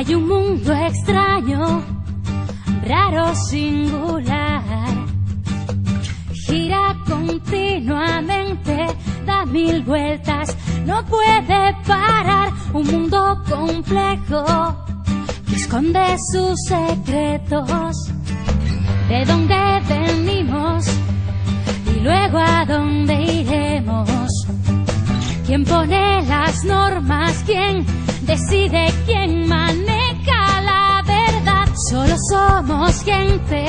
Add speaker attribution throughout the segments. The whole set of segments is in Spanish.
Speaker 1: Hay un mundo extraño, raro, singular. Gira continuamente, da 1000 vueltas, no puede parar. Un mundo complejo que esconde sus secretos. De dónde venimos y luego a dónde iremos. ¿Quién pone las normas? ¿Quién decide? ¿Quién maneja la verdad? Solo somos gente,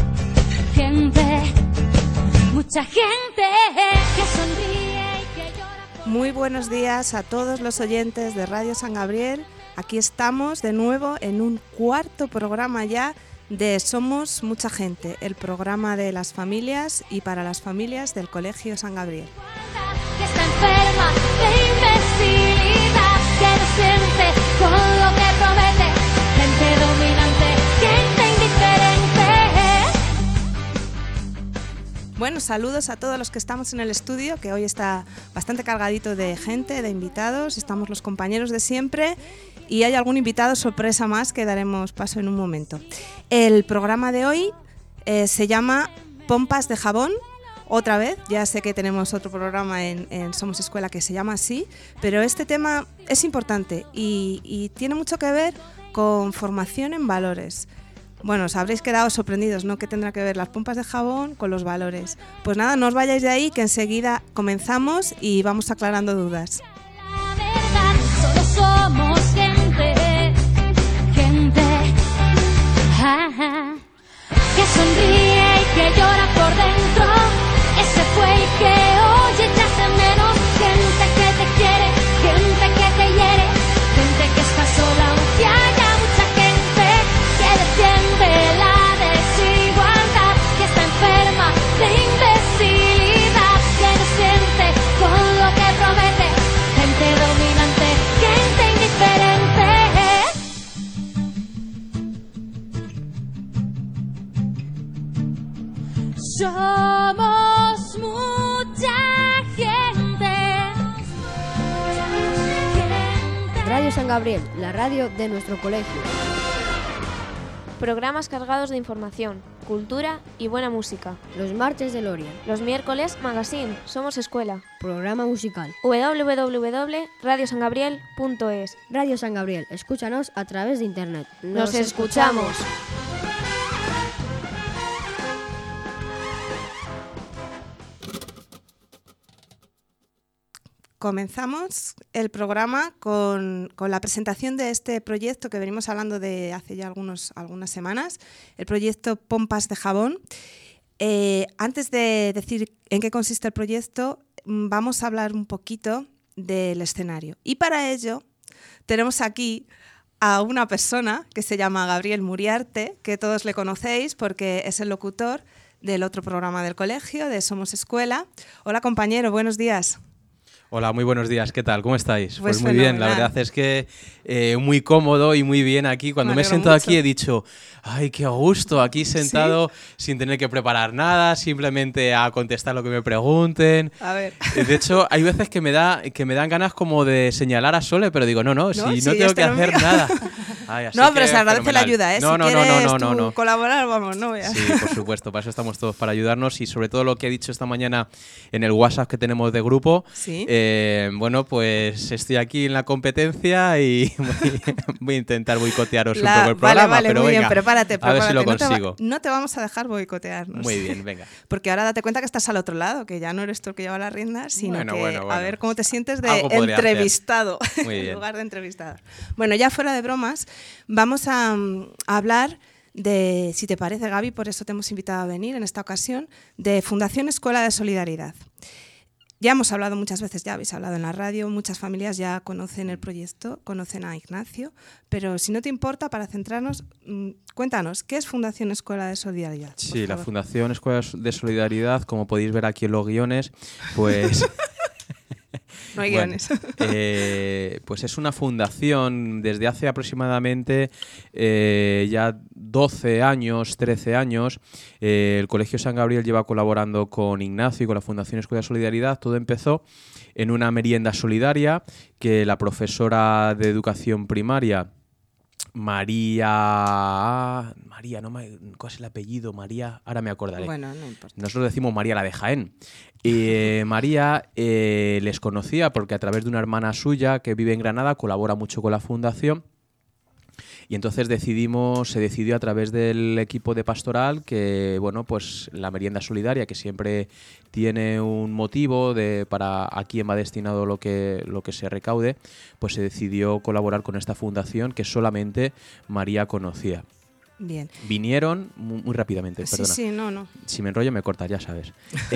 Speaker 1: mucha gente que sonríe y que llora.
Speaker 2: Muy buenos días a todos los oyentes de Radio San Gabriel. Aquí estamos de nuevo en un cuarto programa ya de Somos Mucha Gente, el programa de las familias y para las familias del Colegio San Gabriel.
Speaker 1: Que está enferma de imbecilidad, que no siente con lo que promete, gente dominante, gente indiferente.
Speaker 2: Bueno, saludos a todos los que estamos en el estudio, que hoy está bastante cargadito de gente, de invitados. Estamos los compañeros de siempre y hay algún invitado sorpresa más que daremos paso en un momento. El programa de hoy se llama Pompas de Jabón. Otra vez, ya sé que tenemos otro programa en Somos Escuela que se llama así, pero este tema es importante y tiene mucho que ver con formación en valores. Bueno, os habréis quedado sorprendidos, ¿no? ¿Qué tendrá que ver las pompas de jabón con los valores? Pues nada, no os vayáis de ahí, que enseguida comenzamos y vamos aclarando dudas.
Speaker 1: La verdad, solo somos gente, que sonríe y que llora por dentro. Ese fue el que hoy echas de menos. Gente que te quiere, gente que te hiere, gente que está sola, aunque haya mucha gente que defiende la desigualdad, que está enferma de imbecilidad, que no siente con lo que promete, gente dominante, gente indiferente. Somos mucha gente.
Speaker 3: Radio San Gabriel, la radio de nuestro colegio.
Speaker 4: Programas cargados de información, cultura y buena música.
Speaker 3: Los martes de Lorien.
Speaker 4: Los miércoles, Magazine, Somos Escuela.
Speaker 3: Programa musical.
Speaker 4: www.radiosangabriel.es.
Speaker 3: Radio San Gabriel, escúchanos a través de internet.
Speaker 4: ¡Nos escuchamos!
Speaker 2: Comenzamos el programa con la presentación de este proyecto que venimos hablando de hace ya algunas semanas, el proyecto Pompas de Jabón. Antes de decir en qué consiste el proyecto, vamos a hablar un poquito del escenario. Y para ello tenemos aquí a una persona que se llama Gabriel Muriarte, que todos le conocéis porque es el locutor del otro programa del colegio, de Somos Escuela. Hola compañero, buenos días.
Speaker 5: Hola, muy buenos días. ¿Qué tal? ¿Cómo estáis?
Speaker 2: Pues
Speaker 5: muy bien, la verdad es que muy cómodo y muy bien aquí. Cuando me he sentado aquí he dicho, ¡ay, qué a gusto! Aquí sentado, ¿sí? Sin tener que preparar nada, simplemente a contestar lo que me pregunten.
Speaker 2: A ver.
Speaker 5: De hecho, hay veces que me dan ganas como de señalar a Sole, pero digo, no, si no tengo que hacer nada. Ay,
Speaker 2: no, pero se agradece la ayuda, ¿eh?
Speaker 5: No,
Speaker 2: si quieres colaborar, vamos, no veas.
Speaker 5: Sí, por supuesto, para eso estamos todos, para ayudarnos y sobre todo lo que he dicho esta mañana en el WhatsApp que tenemos de grupo.
Speaker 2: Sí.
Speaker 5: Bueno, pues estoy aquí en la competencia y voy a intentar boicotearos un poco el programa,
Speaker 2: vale,
Speaker 5: pero
Speaker 2: muy
Speaker 5: venga,
Speaker 2: bien, prepárate.
Speaker 5: A ver si lo consigo.
Speaker 2: No te vamos a dejar boicotearnos.
Speaker 5: Muy bien, venga.
Speaker 2: Porque ahora date cuenta que estás al otro lado, que ya no eres tú el que lleva la rienda, sino
Speaker 5: bueno.
Speaker 2: A ver cómo te sientes de
Speaker 5: entrevistado
Speaker 2: en lugar de entrevistado. Bueno, ya fuera de bromas, vamos a hablar de, si te parece, Gaby, por eso te hemos invitado a venir en esta ocasión, de Fundación Escuela de Solidaridad. Ya hemos hablado muchas veces, ya habéis hablado en la radio, muchas familias ya conocen el proyecto, conocen a Ignacio, pero si no te importa, para centrarnos, cuéntanos, ¿qué es Fundación Escuela de Solidaridad?
Speaker 5: Sí, la Fundación Escuela de Solidaridad, como podéis ver aquí en los guiones, pues...
Speaker 2: No hay guiones.
Speaker 5: Pues es una fundación desde hace aproximadamente ya 12 años, 13 años. El Colegio San Gabriel lleva colaborando con Ignacio y con la Fundación Escuela de Solidaridad. Todo empezó en una merienda solidaria que la profesora de educación primaria María, ¿cuál es el apellido? María, ahora me acordaré.
Speaker 2: Bueno, no importa.
Speaker 5: Nosotros decimos María la de Jaén. María les conocía porque a través de una hermana suya que vive en Granada colabora mucho con la fundación. Y entonces se decidió a través del equipo de pastoral que, bueno, pues la merienda solidaria, que siempre tiene un motivo para a quién va destinado lo que se recaude, pues se decidió colaborar con esta fundación que solamente María conocía.
Speaker 2: Bien.
Speaker 5: Vinieron muy rápidamente, perdona.
Speaker 2: Sí, no.
Speaker 5: Si me enrollo me cortas, ya sabes.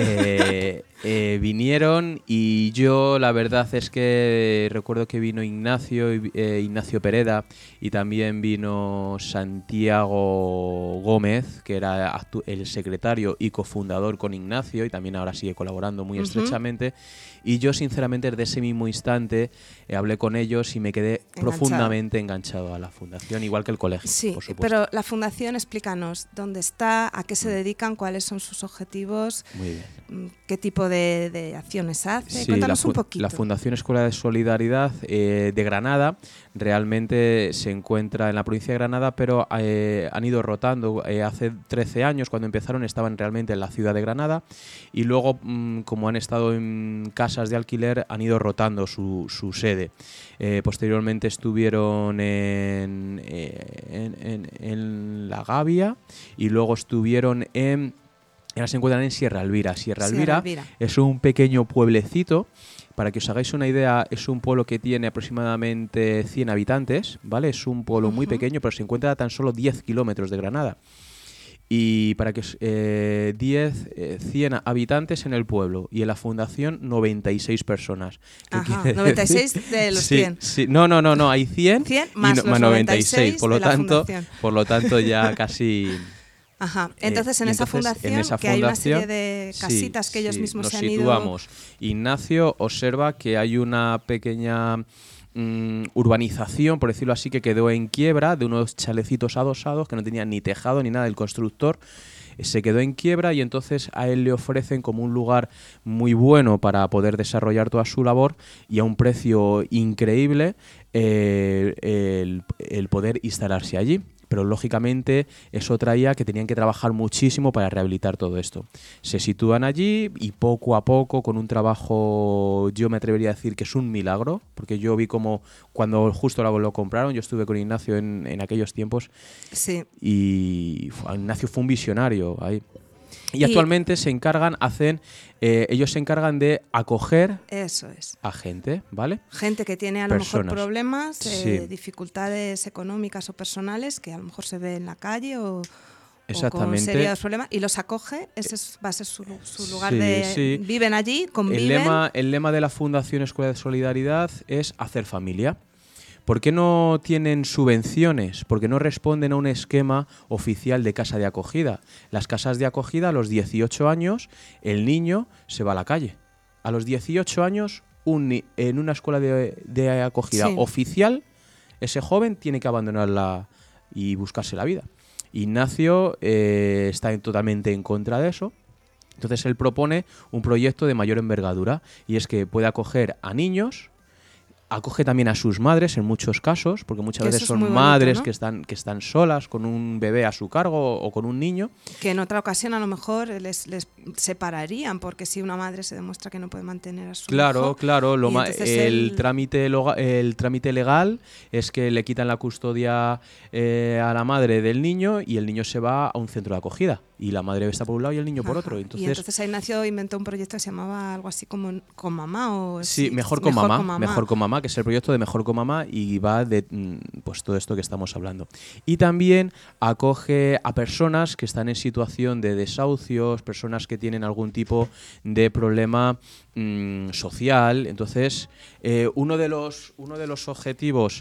Speaker 5: Vinieron y yo la verdad es que recuerdo que vino Ignacio Pereda, y también vino Santiago Gómez, que era el secretario y cofundador con Ignacio, y también ahora sigue colaborando muy estrechamente. Y yo sinceramente desde ese mismo instante hablé con ellos y me quedé profundamente enganchado a la fundación, igual que el colegio,
Speaker 2: sí,
Speaker 5: por supuesto.
Speaker 2: Pero la fundación, explícanos dónde está, a qué se dedican, cuáles son sus objetivos,
Speaker 5: Muy bien.
Speaker 2: qué tipo de acciones hace.
Speaker 5: Sí,
Speaker 2: Cuéntanos un poquito.
Speaker 5: La Fundación Escuela de Solidaridad de Granada realmente se encuentra en la provincia de Granada, pero han ido rotando. Hace 13 años, cuando empezaron, estaban realmente en la ciudad de Granada, y luego, como han estado en casas de alquiler, han ido rotando su sede. Posteriormente estuvieron en La Gavia, y luego estuvieron ahora se encuentran en Sierra Elvira. Sierra Elvira es un pequeño pueblecito. Para que os hagáis una idea, es un pueblo que tiene aproximadamente 100 habitantes, ¿vale? Es un pueblo muy pequeño, pero se encuentra a tan solo 10 kilómetros de Granada. Y para que 100 habitantes en el pueblo, y en la fundación 96 personas.
Speaker 2: Ajá, 96 de los 100.
Speaker 5: Sí, no, hay 100
Speaker 2: más los 96
Speaker 5: por lo
Speaker 2: de la fundación.
Speaker 5: Por lo tanto ya casi...
Speaker 2: Ajá. Entonces, en esa fundación, que hay una serie de casitas que ellos mismos se han ido...
Speaker 5: Nos situamos. Ignacio observa que hay una pequeña urbanización, por decirlo así, que quedó en quiebra, de unos chalecitos adosados que no tenían ni tejado ni nada. El constructor se quedó en quiebra, y entonces a él le ofrecen como un lugar muy bueno para poder desarrollar toda su labor, y a un precio increíble el poder instalarse allí. Pero lógicamente eso traía que tenían que trabajar muchísimo para rehabilitar todo esto. Se sitúan allí y poco a poco, con un trabajo, yo me atrevería a decir que es un milagro, porque yo vi como cuando justo lo compraron, yo estuve con Ignacio en aquellos tiempos,
Speaker 2: sí.
Speaker 5: Y Ignacio fue un visionario ahí. Y actualmente ellos se encargan de acoger a gente, ¿vale?
Speaker 2: Gente que tiene a lo mejor problemas, dificultades económicas o personales, que a lo mejor se ve en la calle o con serios problemas, y los acoge. Ese va a ser su lugar viven allí, conviven.
Speaker 5: El lema de la Fundación Escuela de Solidaridad es hacer familia. ¿Por qué no tienen subvenciones? ¿Por qué no responden a un esquema oficial de casa de acogida? Las casas de acogida, a los 18 años, el niño se va a la calle. A los 18 años, en una escuela de acogida oficial, ese joven tiene que abandonarla y buscarse la vida. Ignacio está totalmente en contra de eso. Entonces él propone un proyecto de mayor envergadura, y es que puede acoger a niños. Acoge también a sus madres en muchos casos, porque muchas veces son madres, ¿no?, que están solas con un bebé a su cargo o con un niño. Que en otra ocasión a lo mejor les separarían, porque si una madre se demuestra que no puede mantener a su hijo. Claro. El trámite legal es que le quitan la custodia a la madre del niño, y el niño se va a un centro de acogida. Y la madre está por un lado y el niño por otro. Entonces Ignacio inventó un proyecto que se llamaba algo así como Con Mamá. Mejor con Mamá, que es el proyecto de Mejor con Mamá, y va de pues todo esto que estamos hablando. Y también acoge a personas que están en situación de desahucios, personas que tienen algún tipo de problema social. Entonces, uno de los objetivos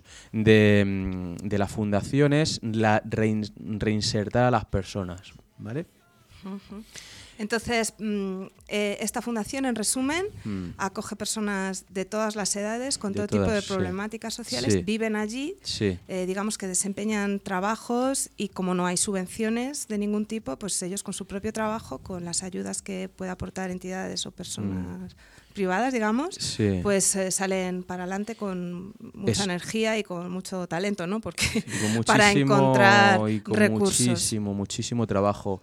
Speaker 5: de la fundación es reinsertar a las personas, ¿vale?
Speaker 2: Uh-huh. Entonces, esta fundación, en resumen, acoge personas de todas las edades, con todo tipo de problemáticas sociales, viven allí, digamos que desempeñan trabajos, y como no hay subvenciones de ningún tipo, pues ellos con su propio trabajo, con las ayudas que pueda aportar entidades o personas privadas, digamos,
Speaker 5: Sí.
Speaker 2: pues salen para adelante con mucha energía y con mucho talento, ¿no? Porque
Speaker 5: Y con
Speaker 2: para encontrar
Speaker 5: y con
Speaker 2: recursos.
Speaker 5: muchísimo trabajo.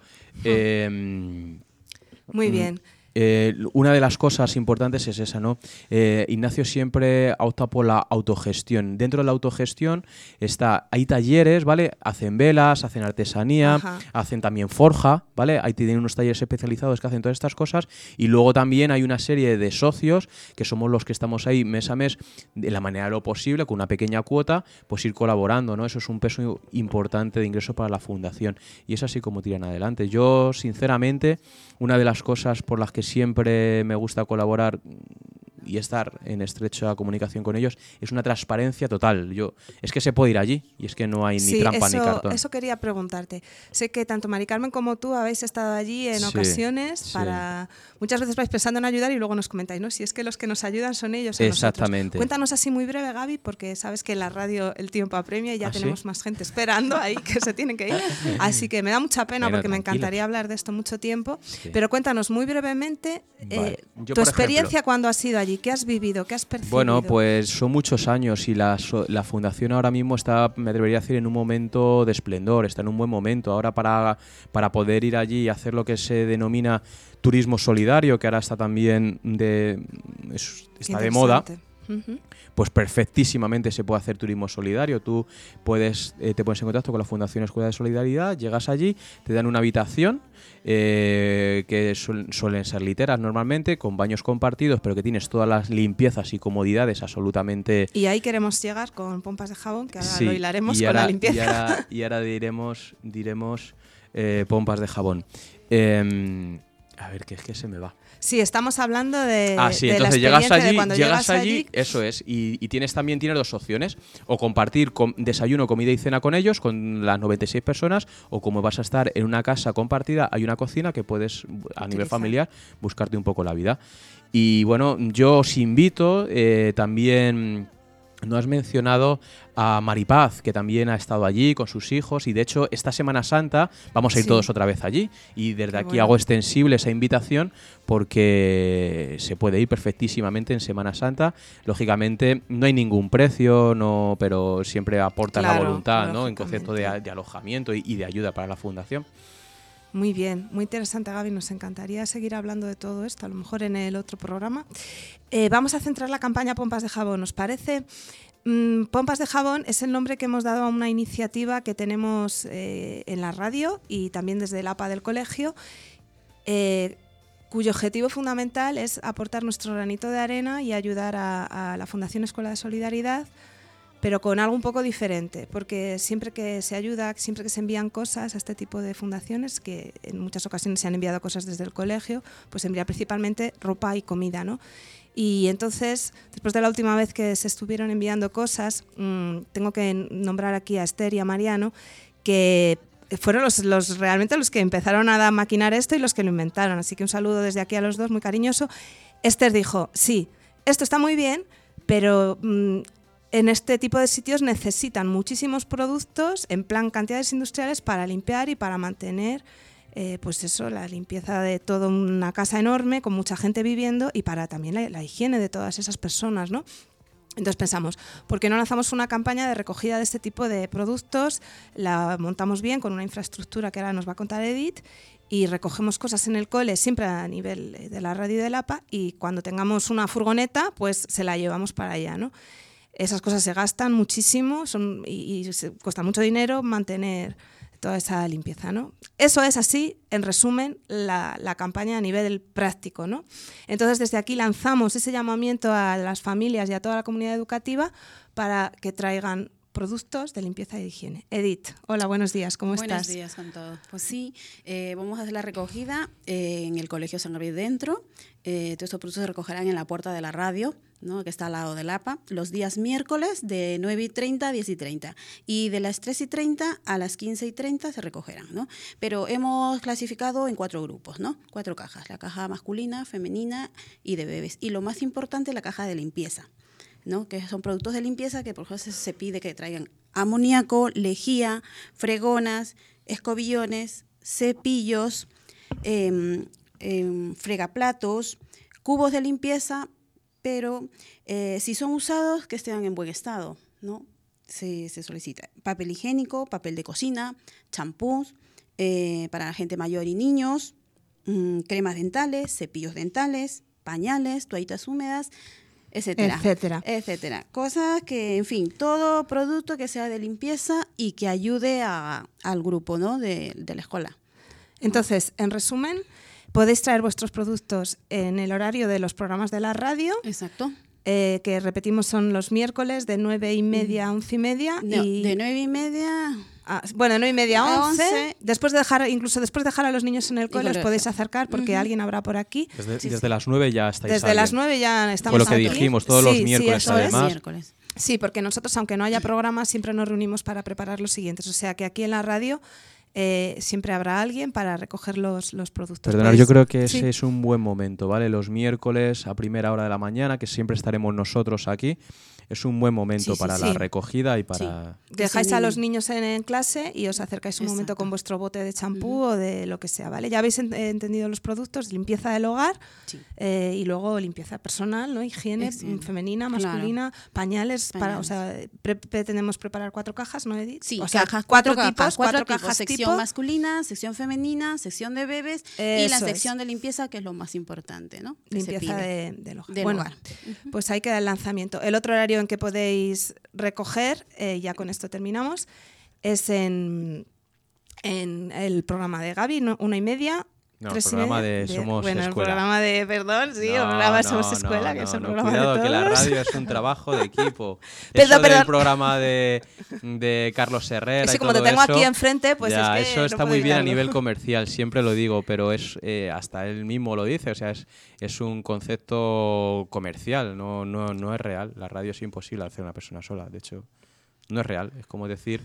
Speaker 2: Muy bien.
Speaker 5: Una de las cosas importantes es esa, ¿no? Ignacio siempre opta por la autogestión. Dentro de la autogestión hay talleres, ¿vale? Hacen velas, hacen artesanía,
Speaker 2: Ajá.
Speaker 5: hacen también forja, ¿vale? Ahí tienen unos talleres especializados que hacen todas estas cosas y luego también hay una serie de socios que somos los que estamos ahí mes a mes de la manera de lo posible, con una pequeña cuota, pues ir colaborando, ¿no? Eso es un peso importante de ingreso para la fundación y es así como tiran adelante. Yo, sinceramente, una de las cosas por las que siempre me gusta colaborar y estar en estrecha comunicación con ellos es una transparencia total. Es que se puede ir allí y es que no hay ni trampa ni cartón.
Speaker 2: Eso quería preguntarte. Sé que tanto Mari Carmen como tú habéis estado allí en ocasiones para... Muchas veces vais pensando en ayudar y luego nos comentáis, ¿no? Si es que los que nos ayudan son ellos a
Speaker 5: Exactamente.
Speaker 2: nosotros. Cuéntanos así muy breve, Gaby, porque sabes que en la radio el tiempo apremia y ya tenemos más gente esperando ahí que se tienen que ir. Así que me da mucha pena porque me encantaría hablar de esto mucho tiempo. Sí. Pero cuéntanos muy brevemente tu experiencia cuando has ido allí. ¿Qué has vivido? ¿Qué has percibido?
Speaker 5: Bueno, pues son muchos años y la fundación ahora mismo está, me atrevería a decir, en un momento de esplendor, está en un buen momento. Ahora para poder ir allí y hacer lo que se denomina turismo solidario, que ahora está también está de moda, pues perfectísimamente se puede hacer turismo solidario. Tú te pones en contacto con la Fundación Escuela de Solidaridad, llegas allí, te dan una habitación que suelen ser literas normalmente, con baños compartidos, pero que tienes todas las limpiezas y comodidades absolutamente...
Speaker 2: Y ahí queremos llegar con pompas de jabón, que ahora lo hilaremos con la limpieza.
Speaker 5: Y ahora diremos pompas de jabón. A ver, que es que se me va.
Speaker 2: Sí, estamos hablando de
Speaker 5: entonces
Speaker 2: la
Speaker 5: llegas allí, eso es, y tienes dos opciones, o compartir desayuno, comida y cena con ellos, con las 96 personas, o como vas a estar en una casa compartida, hay una cocina que puedes, a nivel familiar, buscarte un poco la vida. Y bueno, yo os invito también... No has mencionado a Maripaz, que también ha estado allí con sus hijos y de hecho esta Semana Santa vamos a ir todos otra vez allí y desde aquí hago extensible esa invitación porque se puede ir perfectísimamente en Semana Santa. Lógicamente no hay ningún precio, pero siempre aporta la voluntad, ¿no? En concepto de alojamiento y de ayuda para la fundación.
Speaker 2: Muy bien, muy interesante, Gaby. Nos encantaría seguir hablando de todo esto, a lo mejor en el otro programa. Vamos a centrar la campaña Pompas de Jabón, ¿nos parece? Pompas de Jabón es el nombre que hemos dado a una iniciativa que tenemos en la radio y también desde el APA del colegio, cuyo objetivo fundamental es aportar nuestro granito de arena y ayudar a la Fundación Escuela de Solidaridad, pero con algo un poco diferente, porque siempre que se ayuda, siempre que se envían cosas a este tipo de fundaciones, que en muchas ocasiones se han enviado cosas desde el colegio, pues se envía principalmente ropa y comida, ¿no? Y entonces, después de la última vez que se estuvieron enviando cosas, tengo que nombrar aquí a Esther y a Mariano, que fueron realmente los que empezaron a maquinar esto y los que lo inventaron. Así que un saludo desde aquí a los dos, muy cariñoso. Esther dijo, sí, esto está muy bien, pero... en este tipo de sitios necesitan muchísimos productos en plan cantidades industriales para limpiar y para mantener la limpieza de toda una casa enorme con mucha gente viviendo y para también la higiene de todas esas personas, ¿no? Entonces pensamos, ¿por qué no lanzamos una campaña de recogida de este tipo de productos? La montamos bien con una infraestructura que ahora nos va a contar Edith y recogemos cosas en el cole siempre a nivel de la radio y del APA y cuando tengamos una furgoneta pues se la llevamos para allá, ¿no? Esas cosas se gastan muchísimo y cuesta mucho dinero mantener toda esa limpieza, ¿no? Eso es así, en resumen, la campaña a nivel práctico, ¿no? Entonces, desde aquí lanzamos ese llamamiento a las familias y a toda la comunidad educativa para que traigan productos de limpieza y de higiene. Edith, hola, buenos días, ¿cómo estás?
Speaker 6: Buenos días con todos. Pues sí, vamos a hacer la recogida en el Colegio San Gabriel dentro. Todos estos productos se recogerán en la puerta de la radio, ¿no? Que está al lado del APA, los días miércoles de 9:30 a 10:30 y de las 3:30 a las 15:30 se recogerán, ¿no? Pero hemos clasificado en 4 grupos, ¿no? 4 cajas, la caja masculina, femenina y de bebés. Y lo más importante, la caja de limpieza, ¿no? Que son productos de limpieza que por ejemplo se pide que traigan amoníaco, lejía, fregonas, escobillones, cepillos, fregaplatos, cubos de limpieza, pero si son usados, que estén en buen estado, ¿no? Se solicita papel higiénico, papel de cocina, champús para la gente mayor y niños, cremas dentales, cepillos dentales, pañales, toallitas húmedas, etcétera. Cosas que, en fin, todo producto que sea de limpieza y que ayude al grupo, ¿no? de la escuela.
Speaker 2: Entonces, en resumen, podéis traer vuestros productos en el horario de los programas de la radio.
Speaker 6: Exacto.
Speaker 2: Que repetimos son los miércoles de 9:30 a 11:30.
Speaker 6: No,
Speaker 2: y
Speaker 6: de 9:30...
Speaker 2: de 9:30 a 11. Después de dejar a los niños en el cole, os podéis acercar porque alguien habrá por aquí.
Speaker 5: Desde las 9 ya estáis
Speaker 2: Desde las 9 ya estamos
Speaker 5: aquí. Fue lo que
Speaker 2: aquí.
Speaker 5: dijimos, todos los miércoles además.
Speaker 2: Sí, porque nosotros, aunque no haya programa, siempre nos reunimos para preparar los siguientes. O sea que aquí en la radio siempre habrá alguien para recoger los productos.
Speaker 5: Perdonad, yo creo que ese es un buen momento, ¿vale? Los miércoles a primera hora de la mañana, que siempre estaremos nosotros aquí, es un buen momento para la recogida y para...
Speaker 2: Dejáis a los niños en clase y os acercáis un momento con vuestro bote de champú o de lo que sea, ¿vale? Ya habéis entendido los productos, limpieza del hogar y luego limpieza personal, ¿no? Higiene femenina, masculina, pañales. Pretendemos preparar 4 cajas, ¿no, Edith?
Speaker 6: Sí,
Speaker 2: o sea,
Speaker 6: cajas,
Speaker 2: 4
Speaker 6: cajas, sección masculina, sección femenina, sección de bebés y la sección de limpieza, que es lo más importante, ¿no?
Speaker 2: Limpieza del hogar. Pues ahí queda el lanzamiento. El otro horario en que podéis recoger, ya con esto terminamos, es en el programa de Gaby, 1:30.
Speaker 5: No, el programa de Somos Escuela.
Speaker 2: El programa de, el programa de Somos Escuela, que es el programa
Speaker 5: cuidado,
Speaker 2: de todos.
Speaker 5: Que la radio es un trabajo de equipo. Eso del programa de Carlos Herrera
Speaker 2: Ese,
Speaker 5: y
Speaker 2: como
Speaker 5: todo
Speaker 2: te tengo
Speaker 5: eso,
Speaker 2: aquí enfrente, pues
Speaker 5: ya,
Speaker 2: es que
Speaker 5: eso está
Speaker 2: no
Speaker 5: muy bien
Speaker 2: evitarlo.
Speaker 5: a nivel comercial, siempre lo digo, pero es hasta él mismo lo dice, o sea, es un concepto comercial, no es real. La radio es imposible hacer una persona sola, de hecho, no es real. Es como decir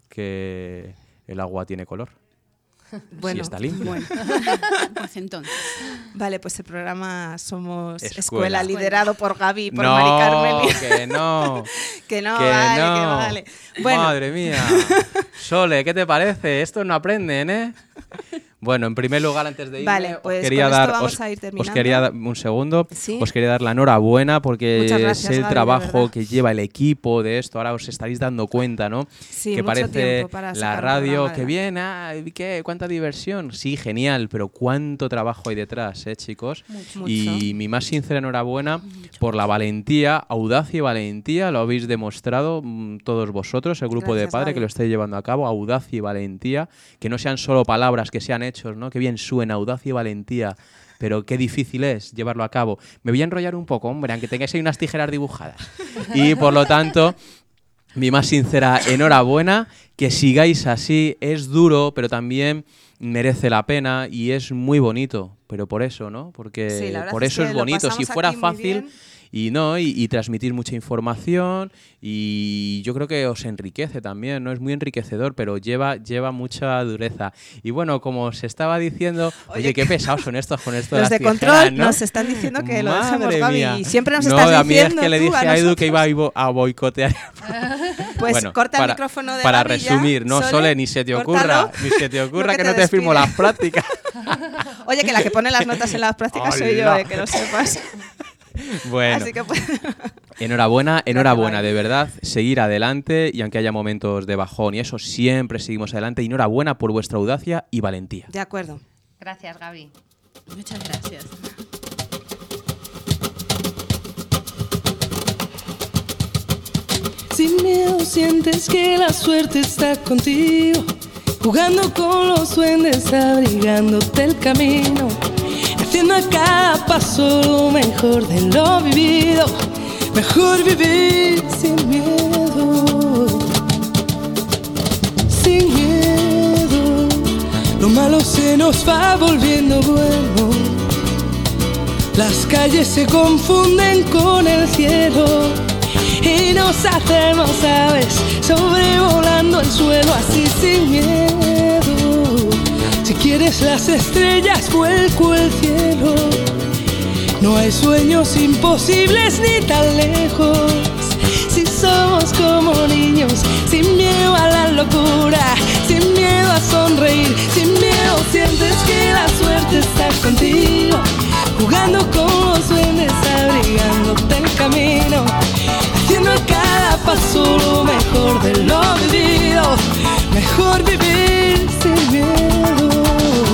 Speaker 5: que el agua tiene color.
Speaker 2: Bueno,
Speaker 5: sí, está limpio.
Speaker 6: Bueno. Pues entonces.
Speaker 2: Vale, pues el programa Somos Escuela liderado por Gaby y por
Speaker 5: no,
Speaker 2: Mari Carmen.
Speaker 5: Que no.
Speaker 2: que vale. Bueno.
Speaker 5: Madre mía. Sole, ¿qué te parece? Estos no aprenden, ¿eh? Bueno, en primer lugar, antes de irme,
Speaker 2: vale, pues
Speaker 5: os quería dar,
Speaker 2: vamos a ir terminando.
Speaker 5: os quería dar un segundo,
Speaker 2: ¿Sí?
Speaker 5: Os quería dar la enhorabuena porque
Speaker 2: gracias,
Speaker 5: es el
Speaker 2: Gaby,
Speaker 5: trabajo que lleva el equipo de esto. Ahora os estaréis dando cuenta, ¿no?
Speaker 2: Sí,
Speaker 5: que
Speaker 2: mucho
Speaker 5: parece
Speaker 2: para
Speaker 5: la radio, que bien, ¿qué? ¿Cuánta diversión? Sí, genial, pero cuánto trabajo hay detrás, chicos.
Speaker 2: Mucho.
Speaker 5: Y mi más sincera enhorabuena por la valentía, audacia y valentía, lo habéis demostrado todos vosotros, el grupo de padres que lo estáis llevando a cabo, audacia y valentía, que no sean solo palabras, que sean hechos, ¿no? Que bien suena, audacia y valentía, pero qué difícil es llevarlo a cabo. Me voy a enrollar un poco, hombre, aunque tengáis ahí unas tijeras dibujadas. Y por lo tanto, mi más sincera enhorabuena, que sigáis así, es duro, pero también merece la pena y es muy bonito, pero por eso, ¿no? Porque por eso es bonito. Si fuera fácil y transmitir mucha información y yo creo que os enriquece también, ¿no? Es muy enriquecedor, pero lleva mucha dureza. Y bueno, como se estaba diciendo, oye, qué pesados son estos con esto de
Speaker 2: los
Speaker 5: las
Speaker 2: de
Speaker 5: tijeras,
Speaker 2: control
Speaker 5: ¿no?
Speaker 2: nos están diciendo que lo dejemos,
Speaker 5: Madre
Speaker 2: Gaby,
Speaker 5: mía.
Speaker 2: y siempre nos
Speaker 5: no,
Speaker 2: estás
Speaker 5: a mí
Speaker 2: diciendo
Speaker 5: es que le dije a Edu que iba a boicotear.
Speaker 2: Pues
Speaker 5: bueno,
Speaker 2: corta el micrófono de
Speaker 5: para
Speaker 2: Gaby
Speaker 5: resumir,
Speaker 2: ya,
Speaker 5: no, Sole, ni se te ocurra que no te firmo las prácticas.
Speaker 2: Oye, que la que pone las notas en las prácticas soy yo, que lo sepas.
Speaker 5: Bueno,
Speaker 2: así que
Speaker 5: enhorabuena, de verdad, seguir adelante y aunque haya momentos de bajón y eso, siempre seguimos adelante. Y enhorabuena por vuestra audacia y valentía.
Speaker 2: De acuerdo.
Speaker 3: Gracias, Gaby.
Speaker 6: Muchas gracias.
Speaker 7: Sin miedo sientes que la suerte está contigo, jugando con los duendes, abrigándote el camino, haciendo a cada paso lo mejor de lo vivido. Mejor vivir sin miedo, sin miedo. Lo malo se nos va volviendo bueno, las calles se confunden con el cielo y nos hacemos aves sobrevolando el suelo así sin miedo. Si quieres las estrellas, vuelco el cielo. No hay sueños imposibles ni tan lejos. Si somos como niños, sin miedo a la locura, sin miedo a sonreír, sin miedo sientes que la suerte está contigo, jugando con los duendes, abrigándote el camino, haciendo a cada paso lo mejor de lo vivido. Mejor vivir sin miedo,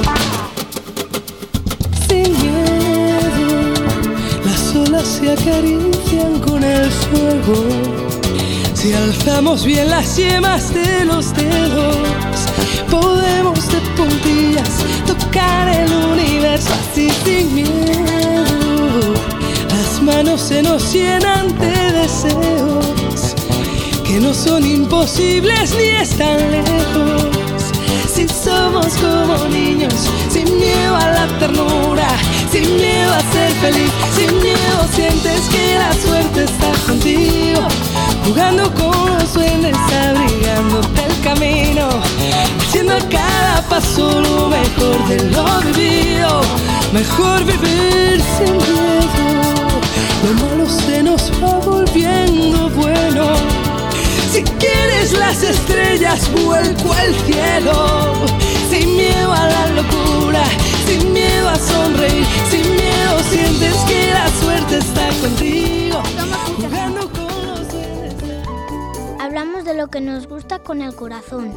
Speaker 7: sin miedo. Las olas se acarician con el fuego. Si alzamos bien las yemas de los dedos, podemos de puntillas tocar el universo así sin miedo. Las manos se nos llenan de deseos que no son imposibles ni están lejos. Si somos como niños, sin miedo a la ternura, sin miedo a ser feliz, sin miedo sientes que la suerte está contigo, jugando con los duendes, abrigándote el camino, haciendo a cada paso lo mejor de lo vivido. Mejor vivir sin miedo, lo malo se nos va volviendo bueno. Si quieres las estrellas, vuelco al cielo, sin miedo a la locura, sin miedo a sonreír, sin miedo sientes que la suerte está contigo, jugando con los duendes.
Speaker 1: Hablamos de lo que nos gusta con el corazón.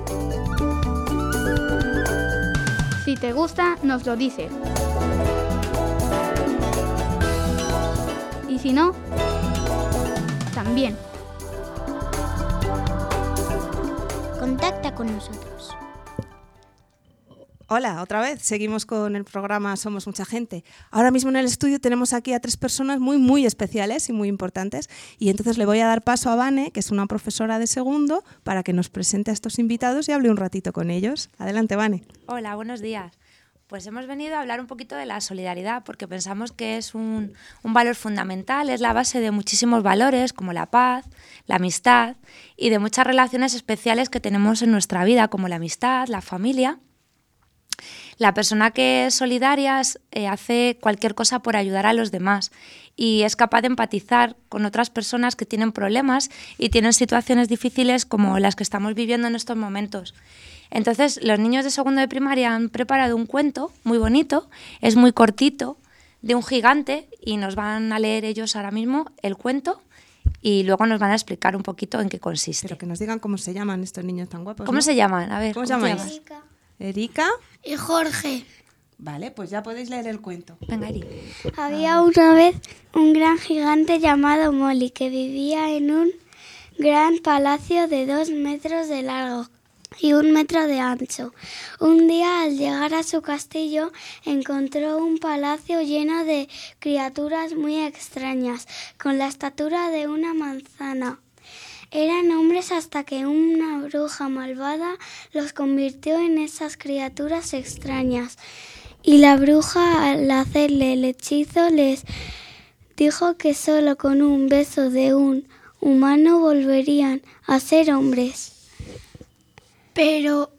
Speaker 8: Si te gusta, nos lo dices. Y si no, también.
Speaker 1: Contacta con nosotros.
Speaker 2: Hola, otra vez. Seguimos con el programa Somos Mucha Gente. Ahora mismo en el estudio tenemos aquí a 3 personas muy especiales y muy importantes. Y entonces le voy a dar paso a Vane, que es una profesora de segundo, para que nos presente a estos invitados y hable un ratito con ellos. Adelante, Vane.
Speaker 9: Hola, buenos días. Pues hemos venido a hablar un poquito de la solidaridad porque pensamos que es un valor fundamental, es la base de muchísimos valores como la paz, la amistad y de muchas relaciones especiales que tenemos en nuestra vida como la amistad, la familia. La persona que es solidaria hace cualquier cosa por ayudar a los demás y es capaz de empatizar con otras personas que tienen problemas y tienen situaciones difíciles como las que estamos viviendo en estos momentos. Entonces, los niños de segundo de primaria han preparado un cuento muy bonito, es muy cortito, de un gigante y nos van a leer ellos ahora mismo el cuento y luego nos van a explicar un poquito en qué consiste.
Speaker 2: Pero que nos digan cómo se llaman estos niños tan guapos.
Speaker 9: ¿Cómo se llaman? A ver,
Speaker 2: ¿Cómo se llamáis? Erika
Speaker 1: y Jorge.
Speaker 2: Vale, pues ya podéis leer el cuento.
Speaker 9: Venga, Eri.
Speaker 10: Había una vez un gran gigante llamado Molly que vivía en un gran palacio de 2 metros de largo y 1 metro de ancho. Un día, al llegar a su castillo, encontró un palacio lleno de criaturas muy extrañas, con la estatura de una manzana. Eran hombres hasta que una bruja malvada los convirtió en esas criaturas extrañas. Y la bruja, al hacerle el hechizo, les dijo que solo con un beso de un humano volverían a ser hombres. Pero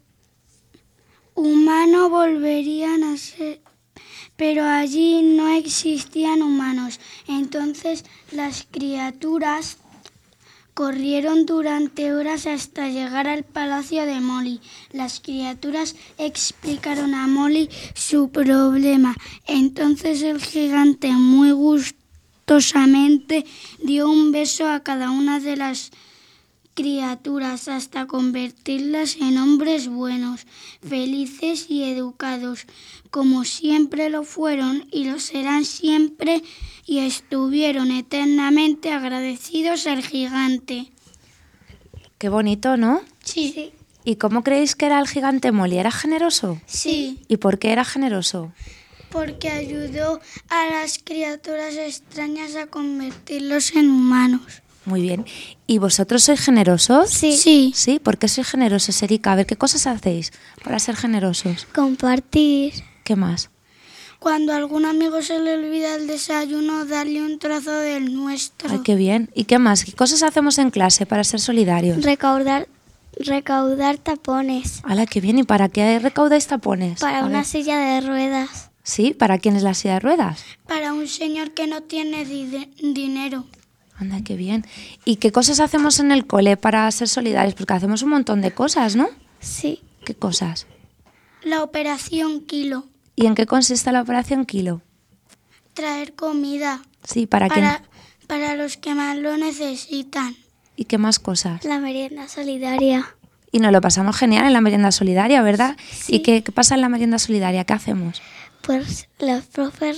Speaker 10: allí no existían humanos. Entonces las criaturas corrieron durante horas hasta llegar al palacio de Molly. Las criaturas explicaron a Molly su problema. Entonces el gigante muy gustosamente dio un beso a cada una de las criaturas hasta convertirlas en hombres buenos, felices y educados, como siempre lo fueron y lo serán siempre, y estuvieron eternamente agradecidos al gigante.
Speaker 9: Qué bonito, ¿no?
Speaker 10: Sí.
Speaker 9: ¿Y cómo creéis que era el gigante Molly? ¿Era generoso?
Speaker 10: Sí.
Speaker 9: ¿Y por qué era generoso?
Speaker 10: Porque ayudó a las criaturas extrañas a convertirlos en humanos.
Speaker 9: Muy bien. ¿Y vosotros sois generosos?
Speaker 10: Sí.
Speaker 9: ¿Sí? ¿Por qué sois generosos, Erika? A ver, ¿qué cosas hacéis para ser generosos?
Speaker 10: Compartir.
Speaker 9: ¿Qué más?
Speaker 10: Cuando a algún amigo se le olvida el desayuno, darle un trozo del nuestro.
Speaker 9: Ay, qué bien. ¿Y qué más? ¿Qué cosas hacemos en clase para ser solidarios?
Speaker 10: Recaudar tapones.
Speaker 9: ¡Hala, qué bien! ¿Y para qué recaudáis tapones?
Speaker 10: Para una silla de ruedas.
Speaker 9: ¿Sí? ¿Para quién es la silla de ruedas?
Speaker 10: Para un señor que no tiene dinero.
Speaker 9: Anda, qué bien. ¿Y qué cosas hacemos en el cole para ser solidarios? Porque hacemos un montón de cosas, ¿no?
Speaker 10: Sí.
Speaker 9: ¿Qué cosas?
Speaker 10: La operación Kilo.
Speaker 9: ¿Y en qué consiste la operación Kilo?
Speaker 10: traer comida
Speaker 9: Sí, ¿para qué?
Speaker 10: para los que más lo necesitan.
Speaker 9: ¿Y qué más cosas?
Speaker 10: La merienda solidaria.
Speaker 9: Y nos lo pasamos genial en la merienda solidaria, ¿verdad?
Speaker 10: Sí.
Speaker 9: ¿Y qué pasa en la merienda solidaria? ¿Qué hacemos?
Speaker 10: Pues los profes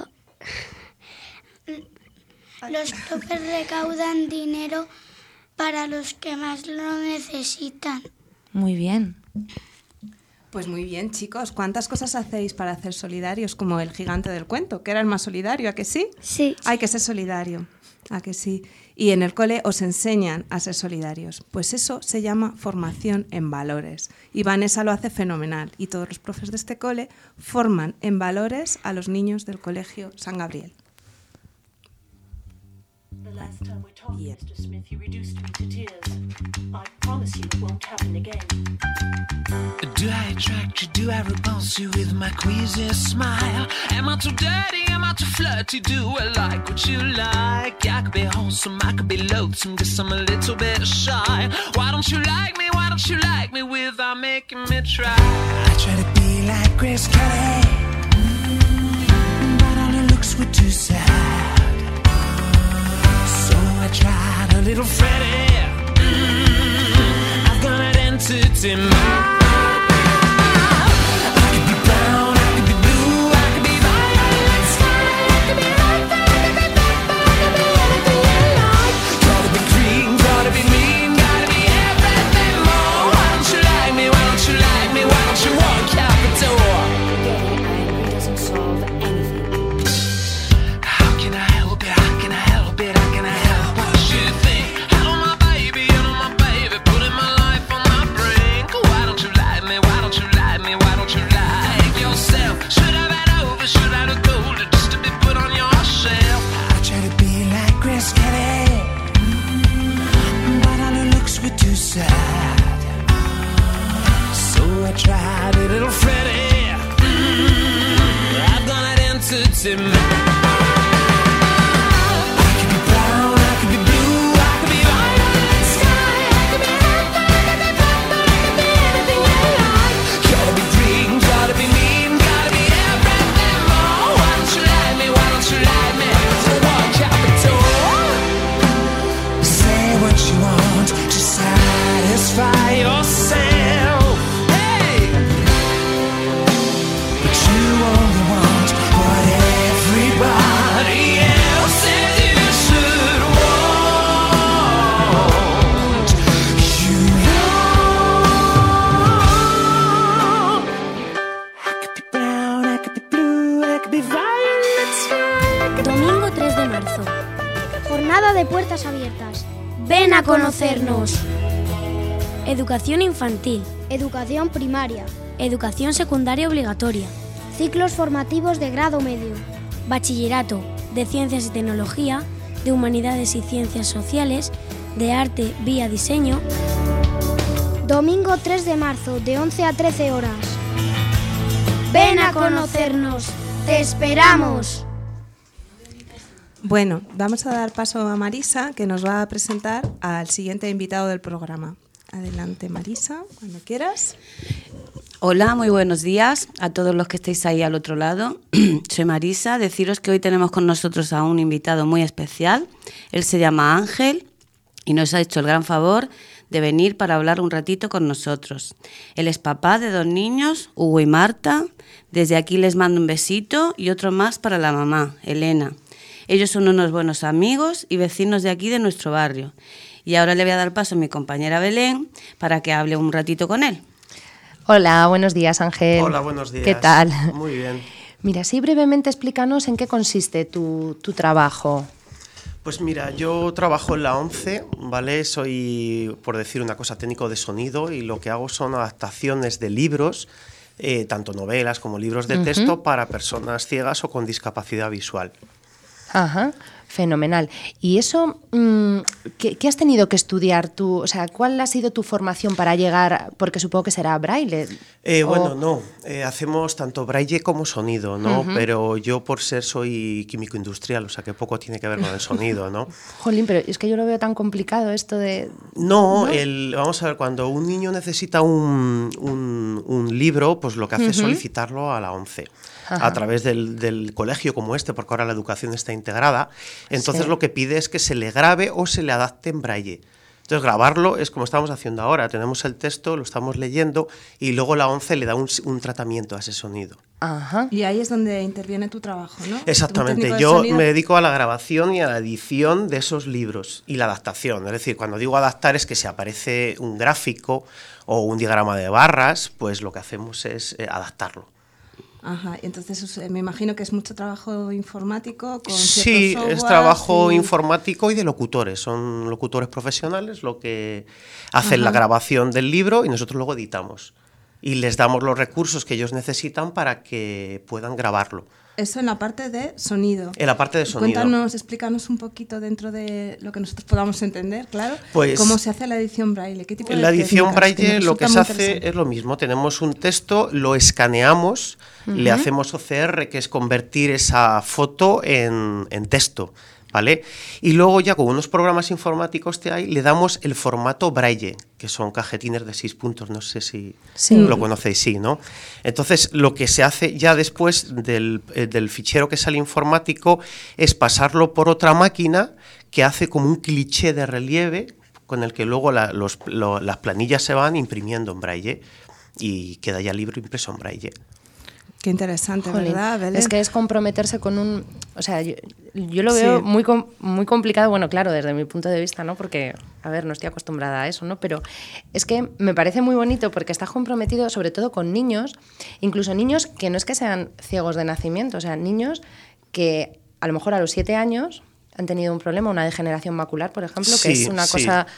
Speaker 10: recaudan dinero para los que más lo necesitan.
Speaker 9: Muy bien.
Speaker 2: Pues muy bien, chicos. ¿Cuántas cosas hacéis para hacer solidarios? Como el gigante del cuento, que era el más solidario, ¿a que sí?
Speaker 10: Sí.
Speaker 2: Hay que ser solidario, ¿a que sí? Y en el cole os enseñan a ser solidarios. Pues eso se llama formación en valores. Y Vanessa lo hace fenomenal. Y todos los profes de este cole forman en valores a los niños del Colegio San Gabriel.
Speaker 11: The last time we talked, Mr. Smith, you reduced me to tears. I promise you it won't happen again.
Speaker 12: Do I attract you? Do I repulse you with my queasy smile? Am I too dirty? Am I too flirty? Do I like what you like? I could be wholesome, I could be loathsome, guess I'm a little bit shy. Why don't you like me? Why don't you like me without making me try? I try to be like Grace Kelly, but all her looks were too sad. So I tried a little Freddie. I've got an entity mind. I could be brown, I could be blue, I could be violet sky, I could be red, I could be purple, I could be anything you like. Gotta be green, gotta be mean, gotta be everything more. Why don't you like me? Why don't you like me? Why don't you walk out the door?
Speaker 11: Getting angry doesn't solve anything.
Speaker 12: How can I help it? How can I help it? How can I help what you think? Hello my baby, putting my life on my brink. Why don't you like me? Why don't you like me? Why don't you like yourself? Should I bet over? Should I look older just to be put on your shelf? I try to be like Grace Kelly, but all her looks were too sad. So I tried a little Freddie. I've got an entity mind. I could be brown, I could be blue, I could be violet sky, I could be red, I could be purple, I could be anything you like. Gotta be green, gotta be mean, gotta be everything more. Why don't you like me? Why don't you like me? So walk out the door. Say what you want to satisfy yourself. Hey, but you only want what everybody else says you should want. You want. I could be brown, I could be blue, I could be violet sky.
Speaker 13: Domingo 3 de marzo. Jornada de puertas abiertas. Ven a conocernos. Educación infantil. Educación primaria. Educación secundaria obligatoria. Ciclos formativos de grado medio. Bachillerato de Ciencias y Tecnología, de Humanidades y Ciencias Sociales, de Arte vía Diseño. Domingo 3 de marzo, de 11 a 13 horas. Ven a conocernos. ¡Te esperamos!
Speaker 2: Bueno, vamos a dar paso a Marisa, que nos va a presentar al siguiente invitado del programa. Adelante, Marisa, cuando quieras.
Speaker 14: Hola, muy buenos días a todos los que estéis ahí al otro lado. Soy Marisa. Deciros que hoy tenemos con nosotros a un invitado muy especial. Él se llama Ángel y nos ha hecho el gran favor de venir para hablar un ratito con nosotros. Él es papá de 2 niños, Hugo y Marta. Desde aquí les mando un besito y otro más para la mamá, Elena. Ellos son unos buenos amigos y vecinos de aquí de nuestro barrio. Y ahora le voy a dar paso a mi compañera Belén para que hable un ratito con él.
Speaker 15: Hola, buenos días, Ángel.
Speaker 16: Hola, buenos días.
Speaker 15: ¿Qué tal?
Speaker 16: Muy bien.
Speaker 15: Mira, sí, brevemente explícanos en qué consiste tu trabajo.
Speaker 16: Pues mira, yo trabajo en la ONCE, ¿vale? Soy, por decir una cosa, técnico de sonido y lo que hago son adaptaciones de libros, tanto novelas como libros de texto para personas ciegas o con discapacidad visual.
Speaker 15: Ajá, fenomenal. ¿Y eso qué has tenido que estudiar tú? O sea, ¿cuál ha sido tu formación para llegar? Porque supongo que será braille.
Speaker 16: Bueno, no. Hacemos tanto braille como sonido, ¿no? Pero yo por ser soy químico industrial, o sea que poco tiene que ver con el sonido, ¿no?
Speaker 15: Jolín, pero es que yo lo veo tan complicado esto de...
Speaker 16: No, vamos a ver, cuando un niño necesita un libro, pues lo que hace es solicitarlo a la ONCE. a través del colegio como este, porque ahora la educación está integrada. Entonces
Speaker 15: Sí.
Speaker 16: lo que pide es que se le grabe o se le adapte en braille. Entonces grabarlo es como estamos haciendo ahora, tenemos el texto, lo estamos leyendo y luego la ONCE le da un tratamiento a ese sonido.
Speaker 15: Ajá.
Speaker 2: Y ahí es donde interviene tu trabajo, ¿no?
Speaker 16: Exactamente,
Speaker 2: Un técnico de
Speaker 16: yo
Speaker 2: sonido.
Speaker 16: me dedico a la grabación y a la edición de esos libros y la adaptación. Es decir, cuando digo adaptar es que si aparece un gráfico o un diagrama de barras, pues lo que hacemos es adaptarlo.
Speaker 2: Ajá, y entonces me imagino que es mucho trabajo informático con
Speaker 16: Sí,
Speaker 2: ciertos
Speaker 16: es
Speaker 2: softwares
Speaker 16: trabajo
Speaker 2: y-
Speaker 16: informático y de locutores. Son locutores profesionales lo que hacen la
Speaker 2: Ajá.
Speaker 16: grabación del libro y nosotros luego editamos. Y les damos los recursos que ellos necesitan para que puedan grabarlo.
Speaker 2: Eso en la parte de sonido.
Speaker 16: En la parte de sonido.
Speaker 2: Cuéntanos, explícanos un poquito dentro de lo que nosotros podamos entender, claro.
Speaker 16: Pues,
Speaker 2: ¿cómo se hace la edición braille? ¿Qué tipo
Speaker 16: En
Speaker 2: de
Speaker 16: la edición
Speaker 2: técnicas? Que me
Speaker 16: braille lo
Speaker 2: resulta
Speaker 16: que se
Speaker 2: muy
Speaker 16: hace
Speaker 2: interesante.
Speaker 16: es lo mismo. Tenemos un texto, lo escaneamos, le
Speaker 2: Ujú.
Speaker 16: hacemos OCR, que es convertir esa foto en texto, ¿vale? Y luego ya con unos programas informáticos que hay, le damos el formato braille, que son cajetines de 6 puntos, no sé si
Speaker 15: Sí.
Speaker 16: lo conocéis, sí, ¿no? Entonces, lo que se hace ya después del fichero que sale informático es pasarlo por otra máquina que hace como un cliché de relieve con el que luego las planillas se van imprimiendo en braille y queda ya el libro impreso en braille.
Speaker 2: Qué interesante,
Speaker 15: Jolín,
Speaker 2: ¿verdad, Belén?
Speaker 15: es que es comprometerse con un... O sea, yo lo veo
Speaker 2: Sí.
Speaker 15: muy complicado, bueno, claro, desde mi punto de vista, ¿no? Porque, a ver, no estoy acostumbrada a eso, ¿no? Pero es que me parece muy bonito porque estás comprometido sobre todo con niños, incluso niños que no es que sean ciegos de nacimiento, o sea, niños que a lo mejor a los 7 años han tenido un problema, una degeneración macular, por ejemplo, que
Speaker 16: Sí,
Speaker 15: es una
Speaker 16: sí.
Speaker 15: cosa...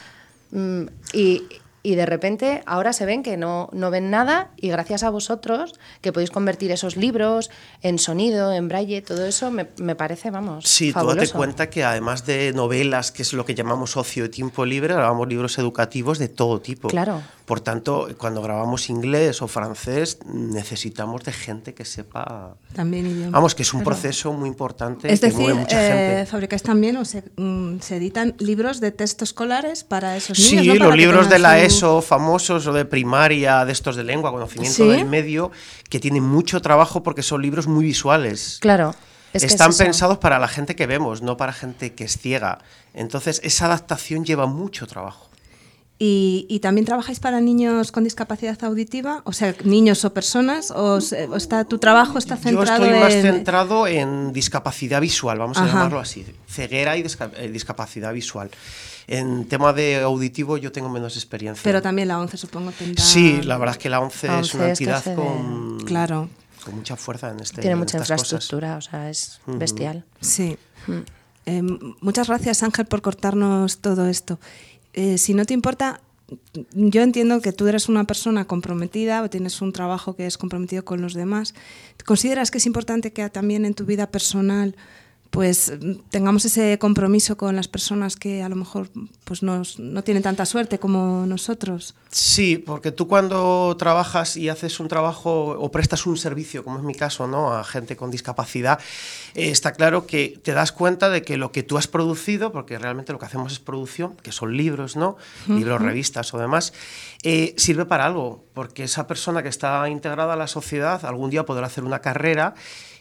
Speaker 15: Y de repente ahora se ven que no ven nada y gracias a vosotros que podéis convertir esos libros en sonido, en braille, todo eso me parece, vamos,
Speaker 16: Sí, tú
Speaker 15: fabuloso.
Speaker 16: date cuenta que además de novelas, que es lo que llamamos ocio y tiempo libre, grabamos libros educativos de todo tipo.
Speaker 15: Claro.
Speaker 16: Por tanto, cuando grabamos inglés o francés, necesitamos de gente que sepa...
Speaker 2: También idioma.
Speaker 16: Vamos, que es un
Speaker 2: Claro.
Speaker 16: proceso muy importante
Speaker 2: Es
Speaker 16: que
Speaker 2: decir,
Speaker 16: mueve mucha gente.
Speaker 2: fabricáis también o se editan libros de texto escolares para esos niños,
Speaker 16: Sí,
Speaker 2: ¿no? Para
Speaker 16: los
Speaker 2: que
Speaker 16: libros de
Speaker 2: tengan
Speaker 16: la
Speaker 2: su-
Speaker 16: ESO famosos o de primaria, de estos de lengua, conocimiento
Speaker 2: ¿Sí?
Speaker 16: del medio, que tienen mucho trabajo porque son libros muy visuales.
Speaker 15: Claro. Es que
Speaker 16: Están
Speaker 15: es eso.
Speaker 16: pensados para la gente que vemos, no para gente que es ciega. Entonces, esa adaptación lleva mucho trabajo.
Speaker 2: ¿Y también trabajáis para niños con discapacidad auditiva? O sea, niños o personas, o está tu trabajo está
Speaker 16: Yo
Speaker 2: centrado
Speaker 16: estoy más
Speaker 2: en...
Speaker 16: centrado en discapacidad visual, vamos a
Speaker 2: Ajá.
Speaker 16: llamarlo así, ceguera y discapacidad visual. En tema de auditivo yo tengo menos experiencia.
Speaker 2: Pero también la ONCE supongo tendrá...
Speaker 16: Sí, la verdad es que la ONCE
Speaker 15: La
Speaker 16: es una
Speaker 15: ONCE es que
Speaker 16: entidad
Speaker 15: hace de-
Speaker 16: con,
Speaker 2: Claro.
Speaker 16: con mucha fuerza en este
Speaker 15: Tiene
Speaker 16: en
Speaker 15: mucha
Speaker 16: estas cosas.
Speaker 15: infraestructura, o sea, es
Speaker 16: Ujú.
Speaker 15: bestial.
Speaker 2: Sí. Muchas gracias, Ángel, por cortarnos todo esto. Si no te importa, yo entiendo que tú eres una persona comprometida o tienes un trabajo que es comprometido con los demás. ¿Consideras que es importante que también en tu vida personal pues tengamos ese compromiso con las personas que a lo mejor pues no tienen tanta suerte como nosotros?
Speaker 16: Sí, porque tú cuando trabajas y haces un trabajo o prestas un servicio, como es mi caso, ¿no?, a gente con discapacidad, está claro que te das cuenta de que lo que tú has producido, porque realmente lo que hacemos es producción, que son libros, ¿no?, libros,
Speaker 2: Ujú.
Speaker 16: revistas o demás, sirve para algo, porque esa persona que está integrada a la sociedad algún día podrá hacer una carrera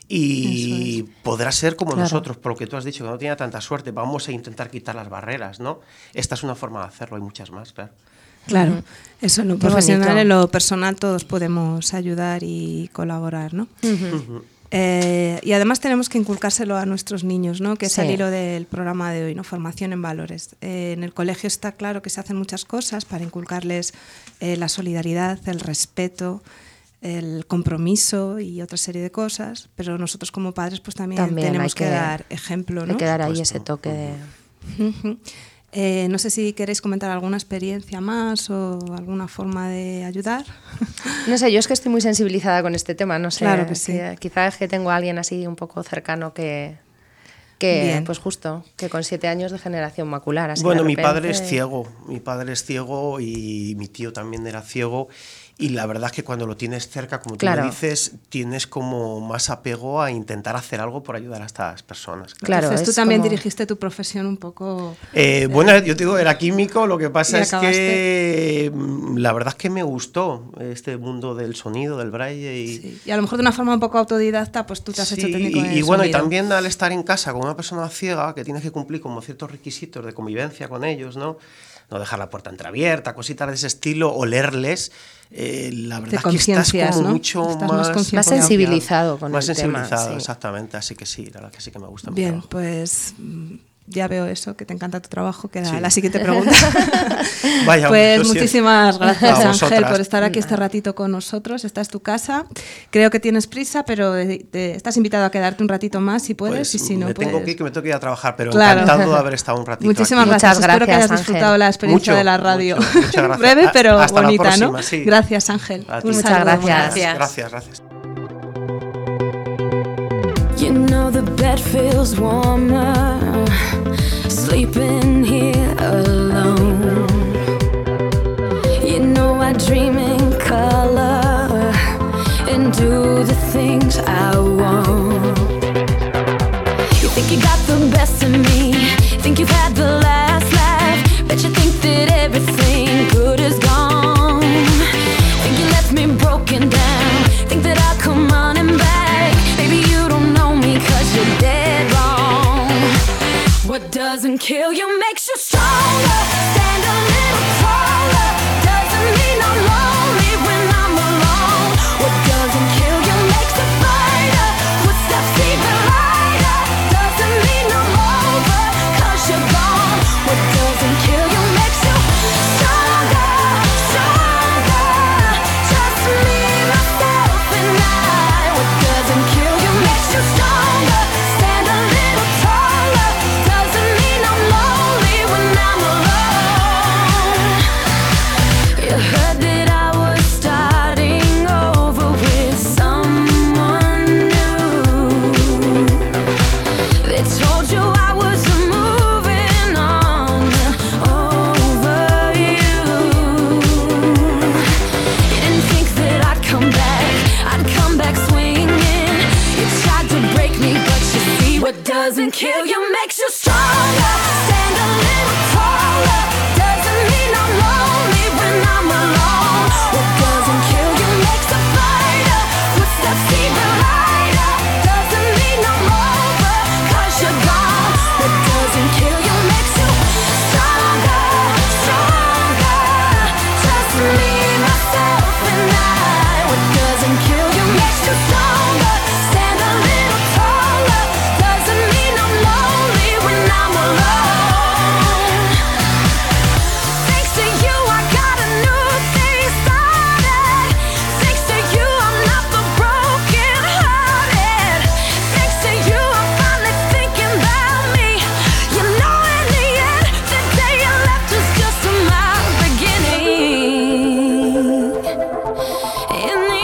Speaker 16: y podrá ser como
Speaker 15: Claro.
Speaker 16: nosotros, por lo que tú has dicho, que no tiene tanta suerte. Vamos a intentar quitar las barreras, ¿no? Esta es una forma de hacerlo, hay muchas más, claro.
Speaker 2: Claro,
Speaker 15: Ujú.
Speaker 2: eso en lo
Speaker 15: Qué
Speaker 2: profesional,
Speaker 15: bonito.
Speaker 2: en lo personal todos podemos ayudar y colaborar, ¿no?
Speaker 16: Ujú.
Speaker 2: Y además tenemos que inculcárselo a nuestros niños, ¿no? Que es
Speaker 15: Sí.
Speaker 2: el hilo del programa de hoy, ¿no? Formación en valores. En el colegio está claro que se hacen muchas cosas para inculcarles la solidaridad, el respeto, el compromiso y otra serie de cosas, pero nosotros como padres pues también
Speaker 15: También
Speaker 2: tenemos
Speaker 15: hay
Speaker 2: que dar ejemplo, ¿no?
Speaker 15: Hay que dar ahí ese toque de...
Speaker 2: Ujú. No sé si queréis comentar alguna experiencia más o alguna forma de ayudar.
Speaker 15: No sé, yo es que estoy muy sensibilizada con este tema, no sé.
Speaker 2: Claro que sí.
Speaker 15: Quizás es que tengo a alguien así un poco cercano que
Speaker 2: Bien.
Speaker 15: pues justo, que con 7 años de generación macular. Así
Speaker 16: Bueno,
Speaker 15: de
Speaker 16: mi padre
Speaker 15: repente-
Speaker 16: es ciego y mi tío también era ciego y la verdad es que cuando lo tienes cerca, como tú
Speaker 15: Claro.
Speaker 16: me dices, tienes como más apego a intentar hacer algo por ayudar a estas personas.
Speaker 15: Claro,
Speaker 2: Entonces tú
Speaker 15: es
Speaker 2: también
Speaker 15: como-
Speaker 2: dirigiste tu profesión un poco...
Speaker 16: Bueno, yo te digo, era químico, lo que pasa
Speaker 2: Y
Speaker 16: es
Speaker 2: acabaste.
Speaker 16: que la verdad es que me gustó este mundo del sonido, del braille
Speaker 2: Y a lo mejor de una forma un poco autodidacta, pues tú te has hecho técnico en
Speaker 16: y bueno, y
Speaker 2: sonido.
Speaker 16: también al estar en casa con una persona ciega que tienes que cumplir como ciertos requisitos de convivencia con ellos, ¿no? No dejar la puerta entreabierta, cositas de ese estilo, olerles. La verdad es que estás
Speaker 2: conciencias,
Speaker 16: como
Speaker 2: ¿no?
Speaker 16: mucho
Speaker 2: Estás más
Speaker 16: más
Speaker 2: concienciado.
Speaker 15: Más sensibilizado con
Speaker 16: más
Speaker 15: el tema,
Speaker 16: sensibilizado,
Speaker 15: sí.
Speaker 16: exactamente. Así que sí, la verdad que sí que me gusta. mi
Speaker 2: Bien,
Speaker 16: trabajo.
Speaker 2: pues ya veo eso, que te encanta tu trabajo, que era
Speaker 16: Sí.
Speaker 2: la siguiente pregunta.
Speaker 16: Vaya,
Speaker 2: pues
Speaker 16: lo siento.
Speaker 2: muchísimas gracias,
Speaker 16: A
Speaker 2: Ángel,
Speaker 16: vosotras.
Speaker 2: por estar aquí este ratito con nosotros. Esta es tu casa. Creo que tienes prisa, pero estás invitado a quedarte un ratito más si puedes,
Speaker 16: Pues
Speaker 2: y si no,
Speaker 16: me tengo
Speaker 2: pues...
Speaker 16: que ir, que me tengo que ir a trabajar, pero
Speaker 2: Claro.
Speaker 16: encantado de haber estado un ratito
Speaker 2: Muchísimas
Speaker 16: aquí.
Speaker 2: gracias.
Speaker 15: Muchas
Speaker 2: Espero que hayas
Speaker 15: gracias,
Speaker 2: disfrutado
Speaker 15: Ángel.
Speaker 2: la experiencia
Speaker 16: Mucho,
Speaker 2: de la radio.
Speaker 16: mucho, muchas gracias.
Speaker 2: Breve, pero
Speaker 16: Hasta la
Speaker 2: bonita,
Speaker 16: próxima,
Speaker 2: ¿no?
Speaker 16: sí.
Speaker 2: Gracias, Ángel.
Speaker 16: A ti.
Speaker 2: Un
Speaker 15: Muchas
Speaker 2: saludo.
Speaker 15: gracias.
Speaker 16: Gracias.
Speaker 17: You know the bed feels warmer sleeping here alone. You know I dream in color and do the things I want. You think you got the best of me, think you've had the last laugh, bet you think that everything good is gone. Think you left me broken down, think that I'll come running back. Maybe you don't know me 'cause you're dead wrong. What doesn't kill you makes you stronger. Stand a little taller. Doesn't mean I'm lonely when I'm alone. What doesn't kill you makes a fighter. Footsteps even lighter. Doesn't mean I'm over 'cause you're gone. What doesn't kill you makes you stronger, stronger. Just me, myself, and I. What doesn't kill you makes you stronger. Stand a little taller. Doesn't mean I'm lonely when I'm alone. You heard that I was starting over with someone new. They told you I was moving on over you. You didn't think that I'd come back swinging. You tried to break me, but you see what doesn't kill you makes you stronger. Stand a little taller. Doesn't mean I'm lonely when I'm alone. What doesn't kill you makes a fighter. Footsteps even lighter. Doesn't mean I'm over 'cause you're gone. What doesn't kill you makes you stronger, stronger. Just me, myself, and I. What doesn't kill you makes you stronger. Stand a little taller. Doesn't mean I'm lonely when I'm alone. Thanks to you, I got a new thing started. Thanks to you, I'm not the broken hearted. Thanks to you, I'm finally thinking about me. You know, in the end, the day you left was just my beginning. In the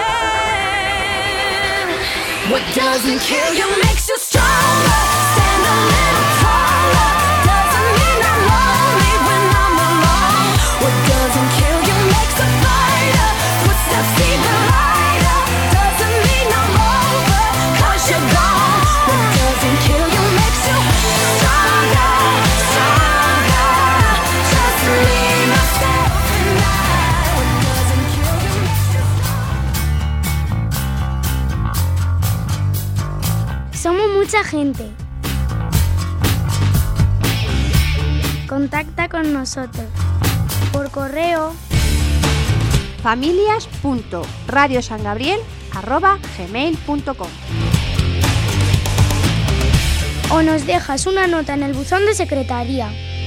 Speaker 17: end, what doesn't kill you makes you stronger. Stand a little taller. Doesn't mean I'm lonely when I'm alone. What doesn't kill you makes a fighter. Footsteps even lighter. Doesn't mean I'm over 'cause you're gone. What doesn't kill you makes you stronger, stronger. Just me, myself, and I. What doesn't kill you makes you
Speaker 10: Somos mucha gente. Contacta con nosotros por correo
Speaker 3: familias.radiosangabriel@gmail.com.
Speaker 10: o nos dejas una nota en el buzón de secretaría.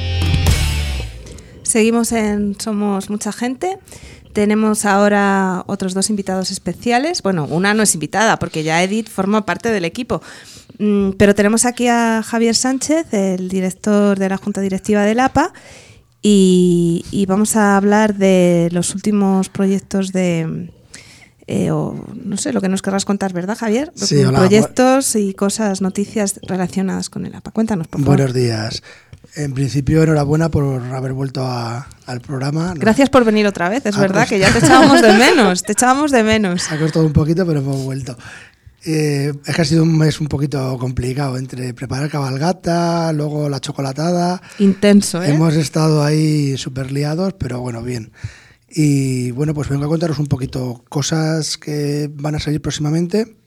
Speaker 2: Seguimos en Somos Mucha Gente. Tenemos ahora otros dos invitados especiales. Bueno, una no es invitada porque ya Edith forma parte del equipo. Pero tenemos aquí a Javier Sánchez, el director de la Junta Directiva del APA, y vamos a hablar de los últimos proyectos de... no sé, lo que nos querrás contar, ¿verdad, Javier?
Speaker 18: Sí, hola.
Speaker 2: Proyectos y cosas, noticias relacionadas con el APA. Cuéntanos, por favor.
Speaker 18: Buenos días. En principio, enhorabuena por haber vuelto al programa.
Speaker 2: Gracias por venir otra vez, es verdad que ya te echábamos de menos, Ha
Speaker 18: costado un poquito, pero hemos vuelto. Es que ha sido un mes un poquito complicado, entre preparar cabalgata, luego la chocolatada.
Speaker 2: Intenso, ¿eh?
Speaker 18: Hemos estado ahí súper liados, pero bueno, bien. Y bueno, pues vengo a contaros un poquito cosas que van a salir próximamente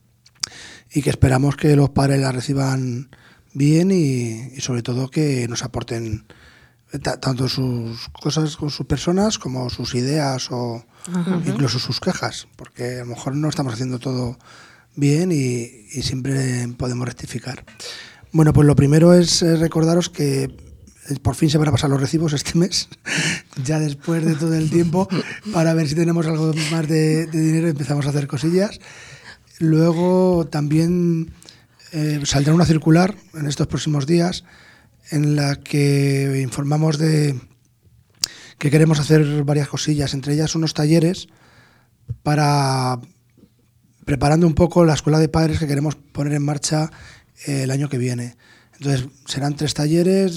Speaker 18: y que esperamos que los padres las reciban bien y sobre todo que nos aporten tanto sus cosas con sus personas como sus ideas o incluso sus quejas, porque a lo mejor no estamos haciendo todo bien y siempre podemos rectificar. Bueno, pues lo primero es recordaros que por fin se van a pasar los recibos este mes, ya después de todo el tiempo, para ver si tenemos algo más de dinero y empezamos a hacer cosillas. Luego también saldrá una circular en estos próximos días en la que informamos de que queremos hacer varias cosillas, entre ellas unos talleres para preparando un poco la escuela de padres que queremos poner en marcha el año que viene. Entonces serán 3 talleres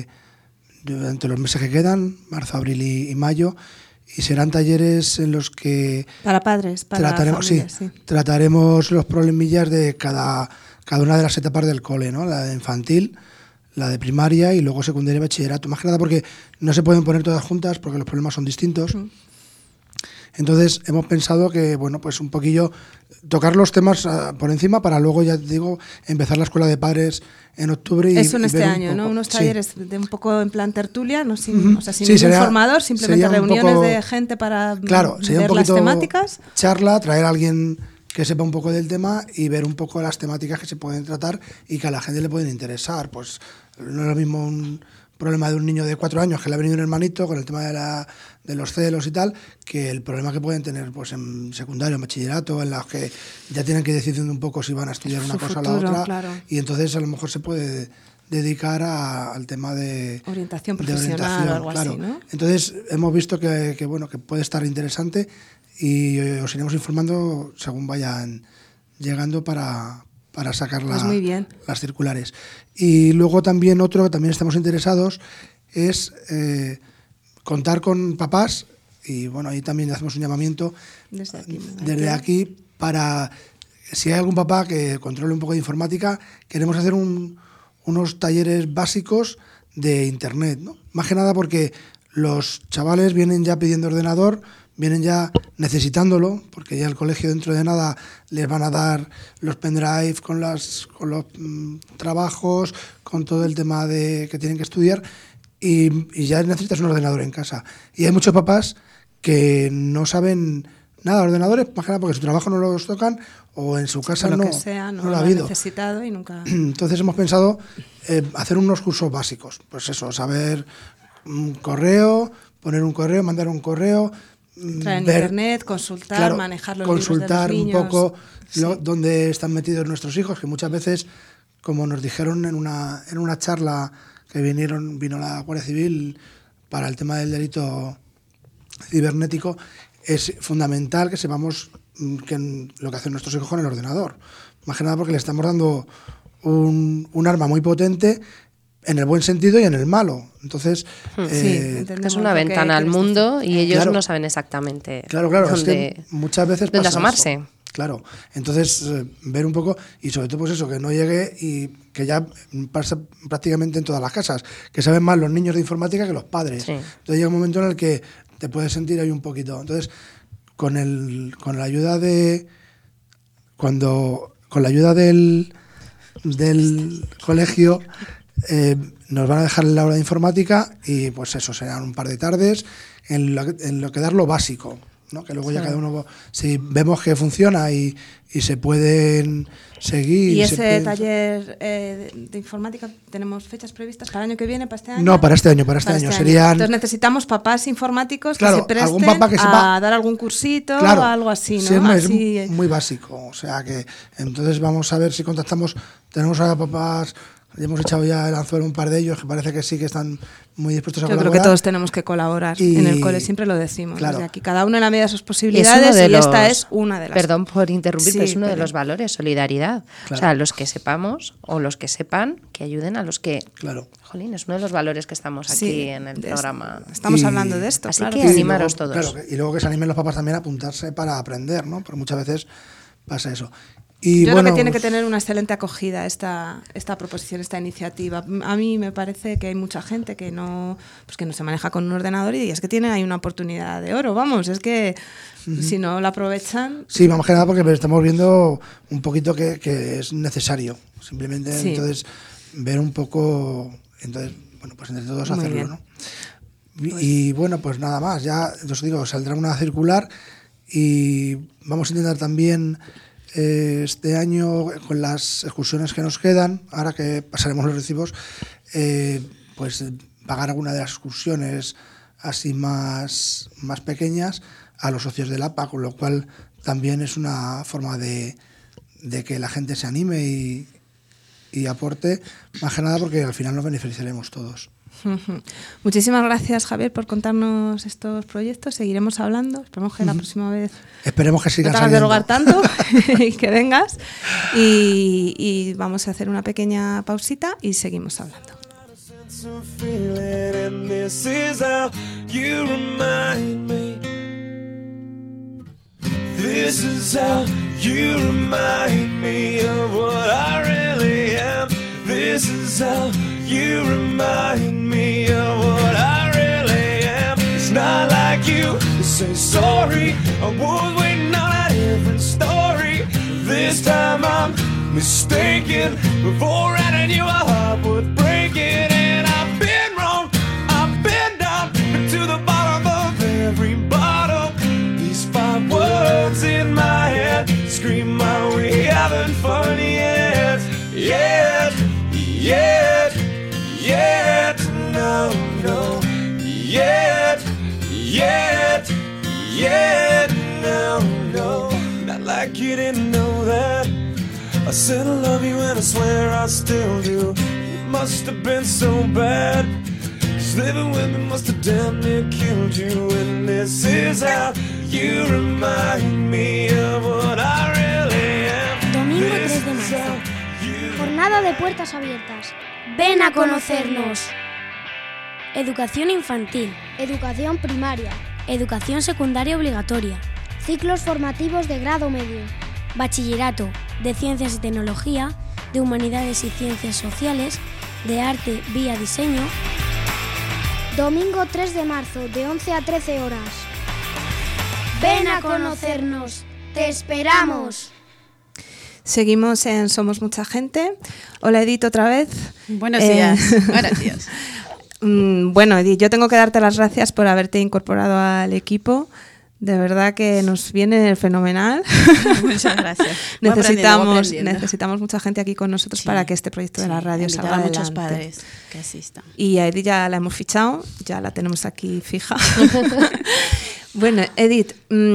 Speaker 18: durante los meses que quedan, marzo, abril y mayo, y serán talleres en los que
Speaker 2: para padres, para familias,
Speaker 18: trataremos los problemillas de cada una de las etapas del cole, ¿no? La de infantil, la de primaria y luego secundaria y bachillerato. Más que nada porque no se pueden poner todas juntas porque los problemas son distintos. Entonces hemos pensado que, bueno, pues un poquillo tocar los temas por encima para luego, ya te digo, empezar la escuela de padres en octubre.
Speaker 2: Eso en este año, ¿no? Unos talleres de un poco en plan tertulia, no sin, o sea, sin ningún formador, simplemente reuniones de gente para ver las temáticas.
Speaker 18: Charla, traer a alguien que sepa un poco del tema y ver un poco las temáticas que se pueden tratar y que a la gente le pueden interesar. Pues no es lo mismo un problema de un niño de 4 años que le ha venido un hermanito con el tema de los celos y tal, que el problema que pueden tener pues en secundario, en bachillerato, en los que ya tienen que decidir un poco si van a estudiar una cosa o la otra,
Speaker 2: claro.
Speaker 18: Y entonces a lo mejor se puede dedicar al tema de
Speaker 2: orientación profesional o algo
Speaker 18: claro.
Speaker 2: Así, ¿no?
Speaker 18: Entonces hemos visto que bueno, que puede estar interesante y os iremos informando según vayan llegando para sacar
Speaker 2: pues muy bien.
Speaker 18: Las circulares. Y luego también otro que también estamos interesados es contar con papás, y bueno, ahí también hacemos un llamamiento desde aquí para, si hay algún papá que controle un poco de informática, queremos hacer unos talleres básicos de internet, ¿no? Más que nada porque los chavales vienen ya pidiendo ordenador, vienen ya necesitándolo, porque ya el colegio dentro de nada les van a dar los pendrive con los trabajos, con todo el tema de que tienen que estudiar, y ya necesitas un ordenador en casa. Y hay muchos papás que no saben nada de ordenadores, más que nada porque su trabajo no los tocan o en su casa no lo ha habido.
Speaker 2: Necesitado y nunca.
Speaker 18: Entonces hemos pensado hacer unos cursos básicos. Pues eso, saber un correo, poner un correo, mandar un correo,
Speaker 2: entrar en internet, consultar,
Speaker 18: claro,
Speaker 2: manejar los
Speaker 18: consultar
Speaker 2: libros de los niños,
Speaker 18: un poco dónde están metidos nuestros hijos, que muchas veces, como nos dijeron en una charla que vino la Guardia Civil para el tema del delito cibernético, es fundamental que sepamos lo que hacen nuestros hijos con el ordenador. Más que nada porque le estamos dando un arma muy potente en el buen sentido y en el malo. Entonces,
Speaker 15: es una ventana al mundo y ellos no saben exactamente
Speaker 18: dónde, es que muchas veces
Speaker 15: dónde asomarse.
Speaker 18: Eso. Claro, entonces ver un poco y sobre todo pues eso, que no llegue y que ya pasa prácticamente en todas las casas, que saben más los niños de informática que los padres. Sí. Entonces llega un momento en el que te puedes sentir ahí un poquito. Entonces, con la ayuda del colegio nos van a dejar el aula de informática y pues eso, serán un par de tardes en lo que dar lo básico, ¿no? Que luego ya cada uno, si vemos que funciona y se pueden seguir.
Speaker 2: ¿Y ese taller de informática tenemos fechas previstas para el año que viene, para este año?
Speaker 18: No, para este año. Serían...
Speaker 2: Entonces necesitamos papás informáticos que
Speaker 18: claro,
Speaker 2: se presten
Speaker 18: algún papá que sepa...
Speaker 2: a dar algún cursito o algo así, ¿no?
Speaker 18: Sí, es muy básico. O sea que entonces vamos a ver si contactamos. Tenemos a papás hemos echado ya el anzuelo un par de ellos que parece que sí que están muy dispuestos a
Speaker 2: Yo
Speaker 18: colaborar.
Speaker 2: creo que todos tenemos que colaborar
Speaker 18: Y-
Speaker 2: en el cole, siempre lo decimos.
Speaker 18: Claro.
Speaker 2: Desde aquí, cada uno en la medida de sus
Speaker 15: Es
Speaker 2: posibilidades
Speaker 15: uno de
Speaker 2: y esta
Speaker 15: los-
Speaker 2: es una de las.
Speaker 15: Perdón por interrumpir, pero
Speaker 2: Sí,
Speaker 15: es uno de
Speaker 2: pero-
Speaker 15: los valores, solidaridad.
Speaker 18: Claro.
Speaker 15: O sea, los que sepamos o los que sepan que ayuden a los que...
Speaker 18: Claro.
Speaker 15: Jolín, es uno de los valores que estamos aquí
Speaker 2: Sí,
Speaker 15: en el
Speaker 2: de
Speaker 15: programa.
Speaker 2: estamos hablando de esto,
Speaker 15: Así
Speaker 2: claro
Speaker 15: que
Speaker 2: que sí.
Speaker 15: animaros
Speaker 18: Y
Speaker 15: todos.
Speaker 18: luego, claro, y luego que se animen los papás también a apuntarse para aprender, ¿no? Porque muchas veces pasa eso. Y
Speaker 2: Yo
Speaker 18: bueno,
Speaker 2: creo que tiene que tener una excelente acogida esta proposición, esta iniciativa. A mí me parece que hay mucha gente que no se maneja con un ordenador y es que tiene ahí una oportunidad de oro, vamos, es que si no la aprovechan...
Speaker 18: Sí, más que nada porque estamos viendo un poquito que es necesario. Simplemente,
Speaker 2: Sí.
Speaker 18: entonces, ver un poco... Entonces, bueno, pues entre todos
Speaker 2: Muy
Speaker 18: hacerlo,
Speaker 2: bien.
Speaker 18: ¿no? Y bueno, pues nada más. Ya os digo, saldrá una circular y vamos a intentar también este año, con las excursiones que nos quedan, ahora que pasaremos los recibos, pues pagar alguna de las excursiones así más pequeñas a los socios del APA, con lo cual también es una forma de que la gente se anime y aporte, más que nada porque al final nos beneficiaremos todos.
Speaker 2: Muchísimas gracias, Javier, por contarnos estos proyectos. Seguiremos hablando. Esperemos que la próxima vez
Speaker 18: Esperemos que
Speaker 2: no
Speaker 18: sigan
Speaker 2: te hagas de
Speaker 18: saliendo.
Speaker 2: rogar tanto y que vengas. Y vamos a hacer una pequeña pausita y seguimos hablando.
Speaker 12: some feeling, and this is how you remind me. This is how you remind me of what I really am. This is how you remind me of what I really am. It's not like you to say sorry. I was waiting on a different story. This time I'm mistaken. Before I knew a heart would break it. And I've been wrong, I've been down to the bottom of every bottle. These 5 words in my head scream my we having fun yet. Yet, yet, yet, no, no. Yet, yet, yet, no, no. Not like you didn't know that. I said I love you and I swear I still do. It must have been so bad, 'cause living with me must have damn near killed you. And this is how you remind me of what I really am.
Speaker 13: Domingo
Speaker 12: This
Speaker 13: 3 de
Speaker 12: is how
Speaker 13: marzo. Jornada de puertas abiertas.
Speaker 19: Ven a conocernos.
Speaker 13: Educación infantil.
Speaker 19: Educación primaria.
Speaker 13: Educación secundaria obligatoria.
Speaker 19: Ciclos formativos de grado medio.
Speaker 13: Bachillerato de Ciencias y Tecnología, de Humanidades y Ciencias Sociales, de Arte vía Diseño.
Speaker 19: Domingo 3 de marzo, de 11 a 13 horas. Ven a conocernos. ¡Te esperamos!
Speaker 2: Seguimos en Somos Mucha Gente. Hola, Edith, otra vez.
Speaker 6: Buenos días. Buenos días.
Speaker 2: Bueno, Edith, yo tengo que darte las gracias por haberte incorporado al equipo. De verdad que nos viene fenomenal.
Speaker 6: Muchas gracias. Voy aprendiendo.
Speaker 2: necesitamos mucha gente aquí con nosotros para que este proyecto de la radio
Speaker 6: invitar
Speaker 2: salga
Speaker 6: a
Speaker 2: adelante.
Speaker 6: muchos padres que asistan.
Speaker 2: Y a Edith ya la hemos fichado, ya la tenemos aquí fija. Bueno, Edith,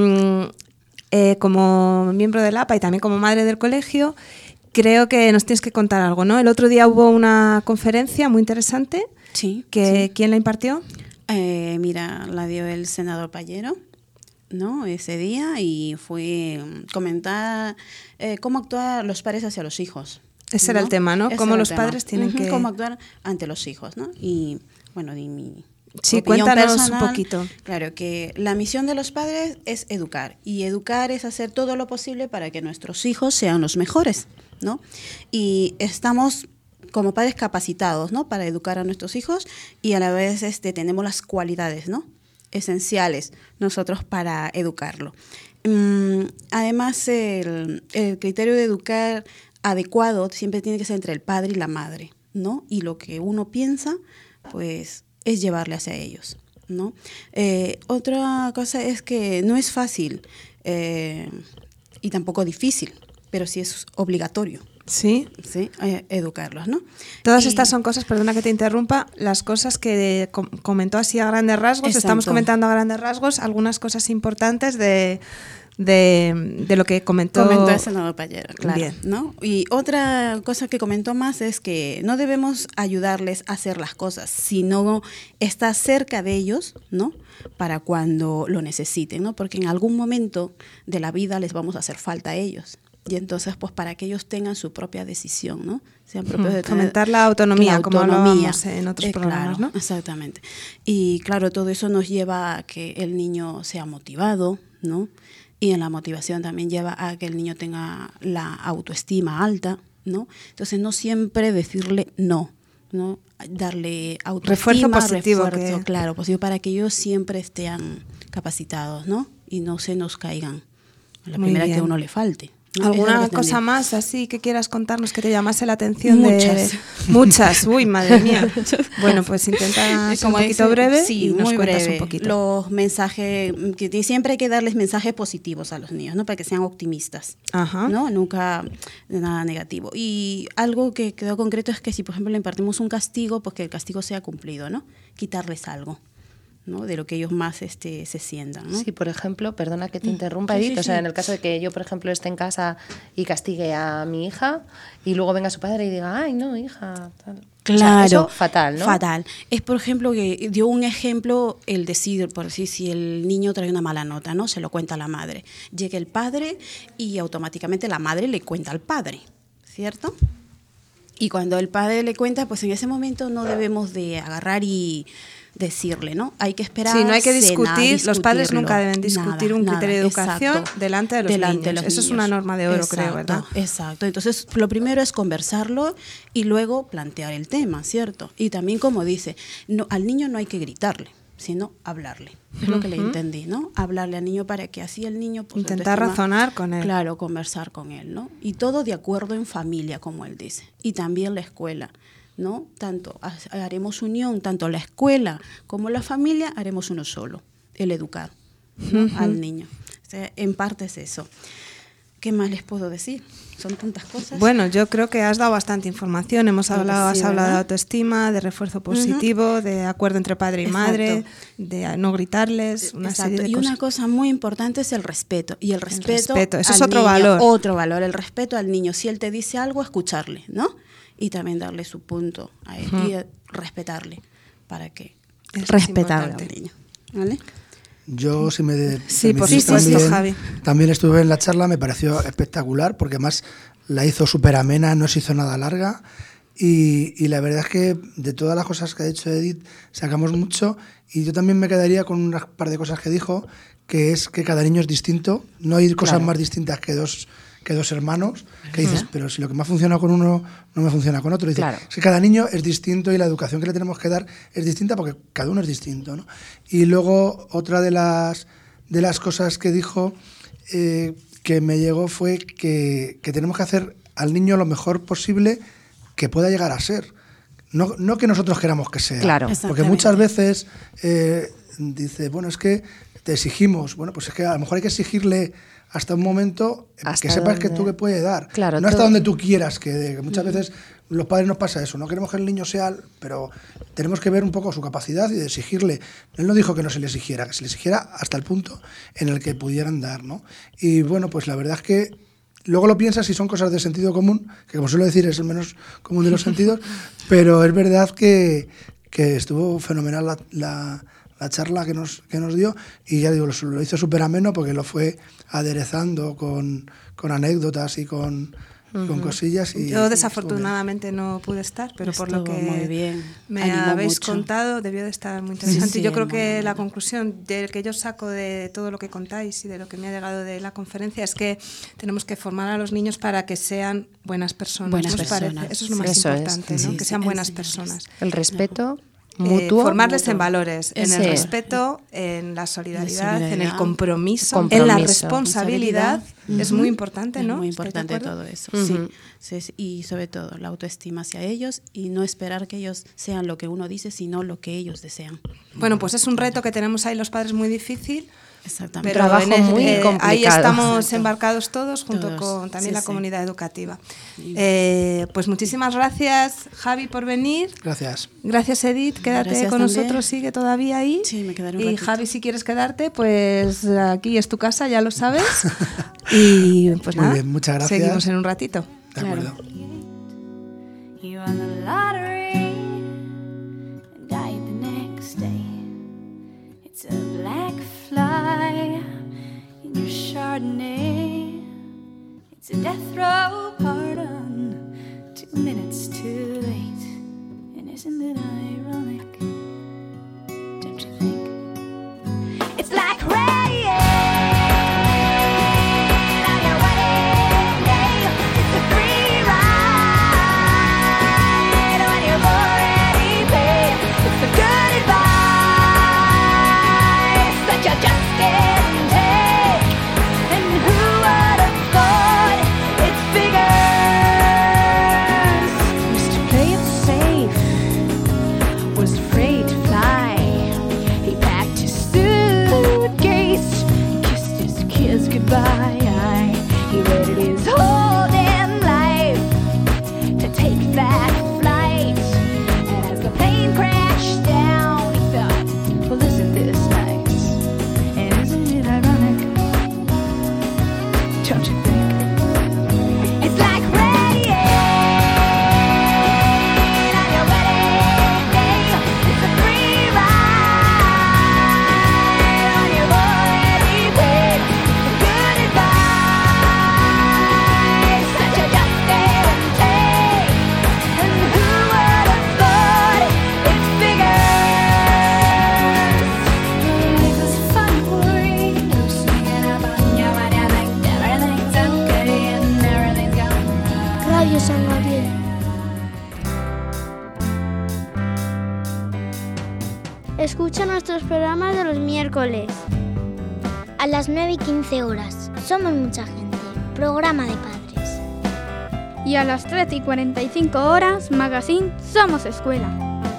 Speaker 2: como miembro del APA y también como madre del colegio, creo que nos tienes que contar algo, ¿no? El otro día hubo una conferencia muy interesante.
Speaker 6: Sí.
Speaker 2: ¿Quién la impartió?
Speaker 6: Mira, la dio el senador Pallero, ¿no? Ese día, y fue comentar cómo actuar los padres hacia los hijos.
Speaker 2: Ese era el tema, ¿no?
Speaker 6: Ese
Speaker 2: Cómo
Speaker 6: era el
Speaker 2: los
Speaker 6: tema.
Speaker 2: padres tienen que...
Speaker 6: Cómo actuar ante los hijos, ¿no? Y bueno, y mi
Speaker 2: Sí,
Speaker 6: opinión
Speaker 2: cuéntanos
Speaker 6: personal,
Speaker 2: un poquito.
Speaker 6: Claro, que la misión de los padres es educar, y educar es hacer todo lo posible para que nuestros hijos sean los mejores, ¿no? Y estamos como padres capacitados, ¿no? Para educar a nuestros hijos, y a la vez tenemos las cualidades, ¿no? Esenciales nosotros para educarlo. Además, el criterio de educar adecuado siempre tiene que ser entre el padre y la madre, ¿no? Y lo que uno piensa, pues, es llevarle hacia ellos, ¿no? Otra cosa es que no es fácil y tampoco difícil, pero sí es obligatorio.
Speaker 2: Sí.
Speaker 6: Sí, educarlos, ¿no?
Speaker 2: Todas estas son cosas, perdona que te interrumpa, las cosas que comentó así a grandes rasgos.
Speaker 6: Exacto.
Speaker 2: Estamos comentando a grandes rasgos algunas cosas importantes de de lo que comentó
Speaker 6: el senador Pallero, claro.
Speaker 2: Bien.
Speaker 6: ¿No? Y otra cosa que comentó más es que no debemos ayudarles a hacer las cosas, sino estar cerca de ellos, ¿no? Para cuando lo necesiten, ¿no? Porque en algún momento de la vida les vamos a hacer falta a ellos. Y entonces, pues para que ellos tengan su propia decisión, ¿no? Sean propios de
Speaker 2: fomentar la autonomía, como hablábamos en otros programas,
Speaker 6: claro,
Speaker 2: ¿no?
Speaker 6: Exactamente. Y claro, todo eso nos lleva a que el niño sea motivado, ¿no? Y en la motivación también lleva a que el niño tenga la autoestima alta, ¿no? Entonces, no siempre decirle no, ¿no? Darle autoestima,
Speaker 2: refuerzo positivo,
Speaker 6: claro, positivo, para que ellos siempre estén capacitados, ¿no? Y no se nos caigan a la primera que a uno le falte. ¿No?
Speaker 2: ¿Alguna cosa más así que quieras contarnos que te llamase la atención?
Speaker 6: Muchas.
Speaker 2: Muchas, uy, madre mía. Bueno, pues intenta ser un poquito breve y nos
Speaker 6: muy
Speaker 2: cuentas
Speaker 6: breve.
Speaker 2: un poquito.
Speaker 6: Los mensajes, que siempre hay que darles mensajes positivos a los niños, ¿no? Para que sean optimistas,
Speaker 2: Ajá.
Speaker 6: ¿no? Nunca de nada negativo. Y algo que quedó concreto es que si, por ejemplo, le impartimos un castigo, pues que el castigo sea cumplido, ¿no? Quitarles algo, ¿no? De lo que ellos más se sientan, ¿no?
Speaker 15: Sí, por ejemplo, perdona que te interrumpa, Edith, o sea, en el caso de que yo, por ejemplo, esté en casa y castigue a mi hija y luego venga su padre y diga, ay, no, hija, tal.
Speaker 6: Claro,
Speaker 15: o sea, eso fatal, ¿no?
Speaker 6: Fatal. Es, por ejemplo, que dio un ejemplo, el decir, por decir, si el niño trae una mala nota, ¿no? Se lo cuenta a la madre. Llega el padre y automáticamente la madre le cuenta al padre, ¿cierto? Y cuando el padre le cuenta, pues en ese momento no debemos de agarrar y decirle, ¿no? Hay que esperar.
Speaker 2: Sí, no hay que discutir, los padres
Speaker 6: discutirlo.
Speaker 2: nunca deben discutir un criterio de educación
Speaker 6: exacto.
Speaker 2: delante de los niños. Eso es una norma de oro,
Speaker 6: exacto,
Speaker 2: creo, ¿verdad?
Speaker 6: Exacto. Entonces, lo primero es conversarlo y luego plantear el tema, ¿cierto? Y también, como dice, no, al niño no hay que gritarle, sino hablarle. Es lo que le entendí, ¿no? Hablarle al niño para que así el niño... Pues,
Speaker 2: intentar razonar con él.
Speaker 6: Claro, conversar con él, ¿no? Y todo de acuerdo en familia, como él dice. Y también la escuela, ¿no? Tanto haremos unión, tanto la escuela como la familia haremos uno solo, el educar, ¿no? Al niño. O sea, en parte es eso. ¿Qué más les puedo decir? Son tantas cosas.
Speaker 2: Bueno, yo creo que has dado bastante información. Has hablado de autoestima, de refuerzo positivo, de acuerdo entre padre y madre, de no gritarles, una serie de
Speaker 6: y
Speaker 2: cosas.
Speaker 6: una cosa muy importante es el respeto. Y el respeto
Speaker 2: eso es
Speaker 6: al
Speaker 2: otro
Speaker 6: niño,
Speaker 2: valor.
Speaker 6: Otro valor, el respeto al niño. Si él te dice algo, escucharle, ¿no? Y también darle su punto a él y respetarle para que respetarle al niño, ¿vale?
Speaker 18: Yo, si me
Speaker 2: sí, por
Speaker 18: permitís,
Speaker 2: supuesto, Javi.
Speaker 18: También estuve en la charla, me pareció espectacular porque además la hizo súper amena, no se hizo nada larga y la verdad es que de todas las cosas que ha dicho Edith sacamos mucho y yo también me quedaría con un par de cosas que dijo, que es que cada niño es distinto, no hay cosas más distintas que dos hermanos, que dices, pero si lo que me ha funcionado con uno no me funciona con otro. Dice, es que cada niño es distinto y la educación que le tenemos que dar es distinta porque cada uno es distinto, ¿no? Y luego otra de las cosas que dijo que me llegó fue que tenemos que hacer al niño lo mejor posible que pueda llegar a ser. No que nosotros queramos que sea.
Speaker 15: Claro.
Speaker 18: Porque muchas veces dice, bueno, es que te exigimos. Bueno, pues es que a lo mejor hay que exigirle hasta un momento que sepas que tú que puede dar.
Speaker 15: Claro,
Speaker 18: no hasta donde tú quieras que dé. Muchas veces los padres nos pasa eso. No queremos que el niño sea, pero tenemos que ver un poco su capacidad y de exigirle. Él no dijo que no se le exigiera, que se le exigiera hasta el punto en el que pudieran dar, ¿no? Y bueno, pues la verdad es que luego lo piensas y son cosas de sentido común, que como suelo decir es el menos común de los sentidos, pero es verdad que estuvo fenomenal la charla que nos dio y ya digo, lo hizo súper ameno porque lo fue aderezando con anécdotas y con cosillas. Y
Speaker 2: yo desafortunadamente no pude estar, pero por lo que
Speaker 6: muy bien.
Speaker 2: me habéis contado debió de estar muy interesante. Yo creo que la conclusión de que yo saco de todo lo que contáis y de lo que me ha llegado de la conferencia es que tenemos que formar a los niños para que sean buenas personas. Eso es lo más importante, ¿no? Que sean buenas personas.
Speaker 15: El respeto mutuo.
Speaker 2: Formarles en valores, en el respeto, en la solidaridad, en el compromiso, en la responsabilidad. Es muy importante, ¿no?
Speaker 6: Es muy importante todo eso, sí. Y sobre todo la autoestima hacia ellos y no esperar que ellos sean lo que uno dice, sino lo que ellos desean.
Speaker 2: Bueno, pues es un reto que tenemos ahí los padres muy difícil.
Speaker 6: Exactamente.
Speaker 2: Pero
Speaker 15: Trabajo muy complicado.
Speaker 2: ahí estamos embarcados todos junto
Speaker 6: Todos,
Speaker 2: con también
Speaker 6: sí,
Speaker 2: la
Speaker 6: sí.
Speaker 2: comunidad educativa. Pues muchísimas gracias, Javi, por venir.
Speaker 18: Gracias.
Speaker 2: Gracias, Edith. Quédate
Speaker 6: Gracias
Speaker 2: con
Speaker 6: también.
Speaker 2: nosotros, sigue todavía ahí.
Speaker 6: Sí, me quedaré un
Speaker 2: Y
Speaker 6: ratito.
Speaker 2: Javi, si quieres quedarte, pues aquí es tu casa, ya lo sabes. Y pues
Speaker 18: Muy
Speaker 2: nada,
Speaker 18: bien, muchas gracias.
Speaker 2: seguimos en un ratito.
Speaker 18: De acuerdo.
Speaker 1: You won the lottery and died the next day. It's a black fly in your Chardonnay. It's a death row pardon, 2 minutes too late. And isn't it ironic? Don't you think? It's like rain on your wedding day. It's a free ride when you've already paid. It's the good advice that you just didn't take. And who would have thought it's figures? Used to play it safe, was afraid to fly. He packed his suitcase, kissed his kids goodbye. He waited his whole damn life to take that flight. And as the plane crashed down, he thought, well, isn't this nice? And isn't it ironic? Don't you think? It's like rain on your wedding day. It's a free ride when you've already paid. The good advice that you just didn't take. And who would have thought it's figures? Life is fun for you, singing about you when you think everything's okay and everything's going right.
Speaker 19: Radio San Gabriel. Escucha nuestros programas de los miércoles a las 9:15 horas. Somos mucha gente. Programa de padres.
Speaker 8: Y a las 13:45 horas, Magazine Somos Escuela.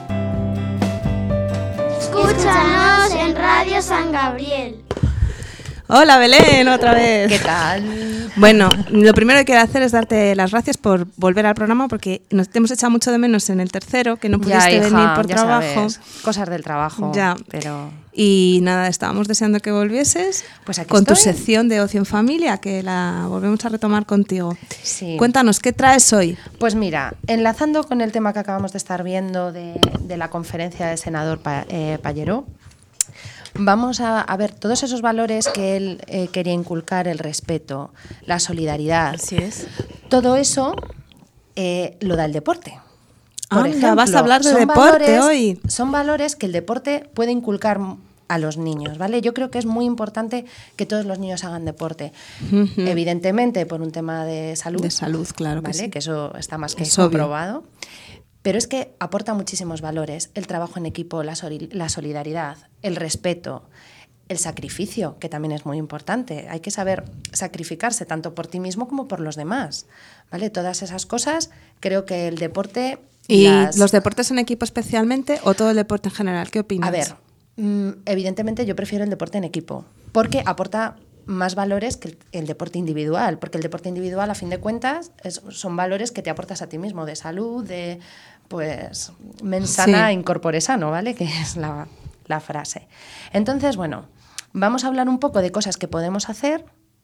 Speaker 19: Escúchanos en Radio San Gabriel.
Speaker 2: Hola, Belén, otra vez.
Speaker 15: ¿Qué tal?
Speaker 2: Bueno, lo primero que quiero hacer es darte las gracias por volver al programa porque nos te hemos echado mucho de menos en el tercero, que no pudiste
Speaker 15: Ya, hija,
Speaker 2: venir por
Speaker 15: ya
Speaker 2: trabajo.
Speaker 15: sabes, cosas del trabajo.
Speaker 2: Ya.
Speaker 15: Pero
Speaker 2: Y nada, estábamos deseando que volvieses
Speaker 15: Pues aquí
Speaker 2: con tu
Speaker 15: estoy.
Speaker 2: sección de Ocio en Familia, que la volvemos a retomar contigo.
Speaker 15: Sí.
Speaker 2: Cuéntanos, ¿qué traes hoy?
Speaker 15: Pues mira, enlazando con el tema que acabamos de estar viendo de la conferencia del senador Pallaró, vamos a ver todos esos valores que él quería inculcar, el respeto, la solidaridad.
Speaker 6: Así es.
Speaker 15: Todo eso lo da el deporte. Por
Speaker 2: Anda,
Speaker 15: ejemplo,
Speaker 2: vas a hablar de
Speaker 15: son
Speaker 2: deporte hoy.
Speaker 15: Son valores que el deporte puede inculcar a los niños, ¿vale? Yo creo que es muy importante que todos los niños hagan deporte.
Speaker 2: Ujú.
Speaker 15: Evidentemente, por un tema de salud.
Speaker 2: De salud, claro que
Speaker 15: ¿vale?
Speaker 2: sí.
Speaker 15: Que eso está más que
Speaker 2: Es obvio.
Speaker 15: comprobado. Pero es que aporta muchísimos valores. El trabajo en equipo, la solidaridad, el respeto, el sacrificio, que también es muy importante. Hay que saber sacrificarse tanto por ti mismo como por los demás, ¿vale? Todas esas cosas, creo que el deporte...
Speaker 2: ¿Y los deportes en equipo especialmente o todo el deporte en general? ¿Qué opinas?
Speaker 15: A ver, evidentemente yo prefiero el deporte en equipo, porque aporta más valores que el deporte individual, porque el deporte individual, a fin de cuentas, son valores que te aportas a ti mismo, de salud, de, pues, mens sana in corpore sano, ¿vale? Que es la frase. Entonces, bueno, vamos a hablar un poco de cosas que podemos hacer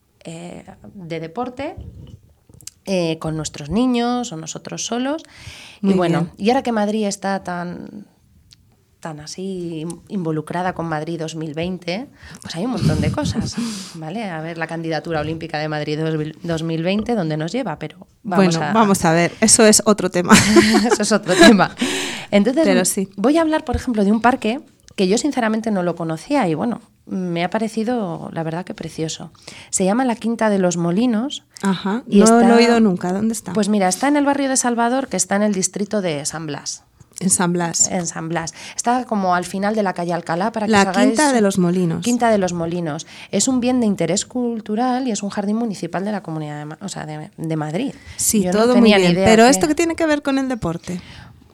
Speaker 15: de deporte con nuestros niños o nosotros solos.
Speaker 2: Muy
Speaker 15: y bueno,
Speaker 2: bien.
Speaker 15: y ahora que Madrid está tan así involucrada con Madrid 2020, pues hay un montón de cosas, ¿vale? A ver la candidatura olímpica de Madrid 2020, ¿dónde nos lleva? Pero
Speaker 2: vamos a ver, eso es otro tema.
Speaker 15: Eso es otro tema. Entonces,
Speaker 2: Pero sí.
Speaker 15: voy a hablar, por ejemplo, de un parque que yo sinceramente no lo conocía y bueno, me ha parecido, la verdad, que precioso. Se llama la Quinta de los Molinos.
Speaker 2: Ajá,
Speaker 15: y
Speaker 2: no
Speaker 15: está-
Speaker 2: lo he oído nunca. ¿Dónde está?
Speaker 15: Pues mira, está en el barrio de Salvador, que está en el distrito de San Blas.
Speaker 2: En San Blas.
Speaker 15: En San Blas. Está como al final de la calle Alcalá. Para que
Speaker 2: La
Speaker 15: os hagáis-
Speaker 2: Quinta de los Molinos.
Speaker 15: Quinta de los Molinos. Es un bien de interés cultural y es un jardín municipal de la Comunidad de Madrid.
Speaker 2: Sí,
Speaker 15: Yo no
Speaker 2: todo muy
Speaker 15: tenía ni
Speaker 2: bien.
Speaker 15: idea
Speaker 2: Pero
Speaker 15: que-
Speaker 2: ¿esto qué tiene que ver con el deporte?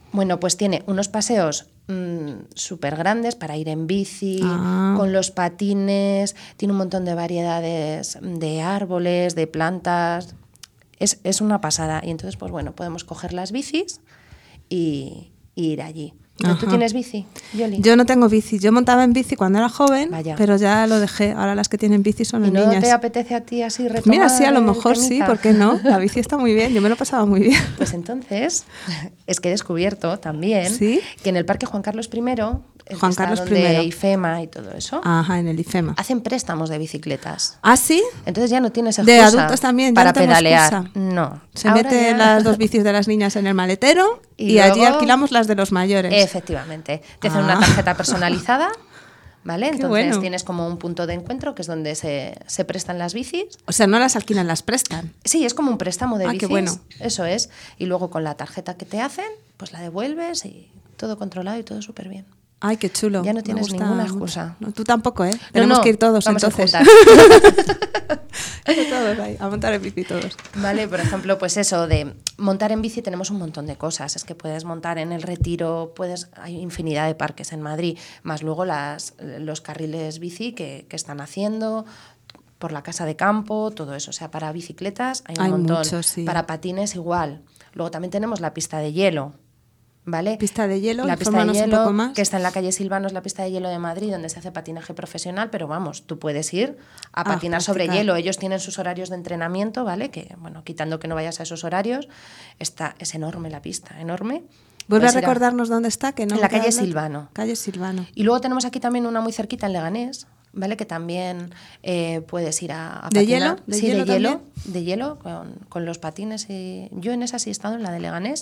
Speaker 15: Bueno, pues tiene unos paseos súper grandes para ir en bici, con los patines, tiene un montón de variedades de árboles, de plantas, es una pasada. Y entonces, pues bueno, podemos coger las bicis y ir allí. ¿Tú tienes bici, Yoli?
Speaker 2: Yo no tengo bici. Yo montaba en bici cuando era joven,
Speaker 15: Vaya.
Speaker 2: pero ya lo dejé. Ahora las que tienen bici son las
Speaker 15: ¿Y no
Speaker 2: niñas.
Speaker 15: te apetece a ti así retomar?
Speaker 2: Mira, sí, a lo mejor
Speaker 15: temita?
Speaker 2: sí, ¿por qué no? La bici está muy bien, yo me lo pasaba muy bien.
Speaker 15: Pues entonces, es que he descubierto también
Speaker 2: ¿Sí?
Speaker 15: que en el Parque Juan Carlos I,
Speaker 2: Juan Carlos
Speaker 15: donde
Speaker 2: I.
Speaker 15: IFEMA y todo eso,
Speaker 2: Ajá, en el IFEMA.
Speaker 15: hacen préstamos de bicicletas.
Speaker 2: ¿Ah, sí?
Speaker 15: Entonces ya no tienes
Speaker 2: De
Speaker 15: excusa
Speaker 2: adultos también, ya
Speaker 15: para
Speaker 2: no tengo
Speaker 15: pedalear.
Speaker 2: excusa.
Speaker 15: No.
Speaker 2: Se
Speaker 15: Ahora
Speaker 2: meten
Speaker 15: ya-
Speaker 2: las 2 bicis de las niñas en el maletero y allí
Speaker 15: luego-
Speaker 2: alquilamos las de los mayores.
Speaker 15: Efectivamente. Te hacen una tarjeta personalizada, ¿vale?
Speaker 2: Qué
Speaker 15: Entonces
Speaker 2: bueno.
Speaker 15: tienes como un punto de encuentro que es donde se prestan las bicis.
Speaker 2: O sea, no las alquilan, las prestan.
Speaker 15: Sí, es como un préstamo de
Speaker 2: Ah,
Speaker 15: bicis.
Speaker 2: qué bueno.
Speaker 15: Eso es. Y luego con la tarjeta que te hacen, pues la devuelves y todo controlado y todo súper bien.
Speaker 2: Ay, qué chulo.
Speaker 15: Ya no
Speaker 2: Me
Speaker 15: tienes
Speaker 2: gusta
Speaker 15: ninguna
Speaker 2: mucho.
Speaker 15: excusa.
Speaker 2: No, tú tampoco, ¿eh? Tenemos que ir todos
Speaker 15: vamos
Speaker 2: entonces.
Speaker 15: A juntar.
Speaker 2: Todos ahí, a montar en bici todos.
Speaker 15: Vale, por ejemplo, pues eso de montar en bici tenemos un montón de cosas. Es que puedes montar en el Retiro, hay infinidad de parques en Madrid, más luego los carriles bici que están haciendo por la casa de campo, todo eso. O sea, para bicicletas hay un
Speaker 2: Hay
Speaker 15: montón.
Speaker 2: mucho, sí.
Speaker 15: Para patines igual. Luego también tenemos la pista de hielo. ¿Vale?
Speaker 2: Pista de hielo,
Speaker 15: la pista de
Speaker 2: infórmanos un
Speaker 15: hielo,
Speaker 2: poco más.
Speaker 15: que está en la calle Silvanos, la pista de hielo de Madrid, donde se hace patinaje profesional, pero vamos, tú puedes ir a patinar sobre
Speaker 2: practicar.
Speaker 15: hielo. Ellos tienen sus horarios de entrenamiento, ¿vale? Que, bueno, quitando que no vayas a esos horarios, es enorme la pista, enorme.
Speaker 2: Vuelve a
Speaker 15: Puedes ir
Speaker 2: recordarnos dónde está, que no
Speaker 15: en
Speaker 2: me
Speaker 15: la
Speaker 2: queda
Speaker 15: calle
Speaker 2: claro.
Speaker 15: Silvano.
Speaker 2: Calle Silvano.
Speaker 15: Y luego tenemos aquí también una muy cerquita en Leganés, ¿vale? Que también puedes ir a
Speaker 2: ¿De
Speaker 15: patinar.
Speaker 2: hielo? ¿De
Speaker 15: Sí,
Speaker 2: hielo
Speaker 15: de hielo, con los patines. Yo en esa sí he estado, en la de Leganés.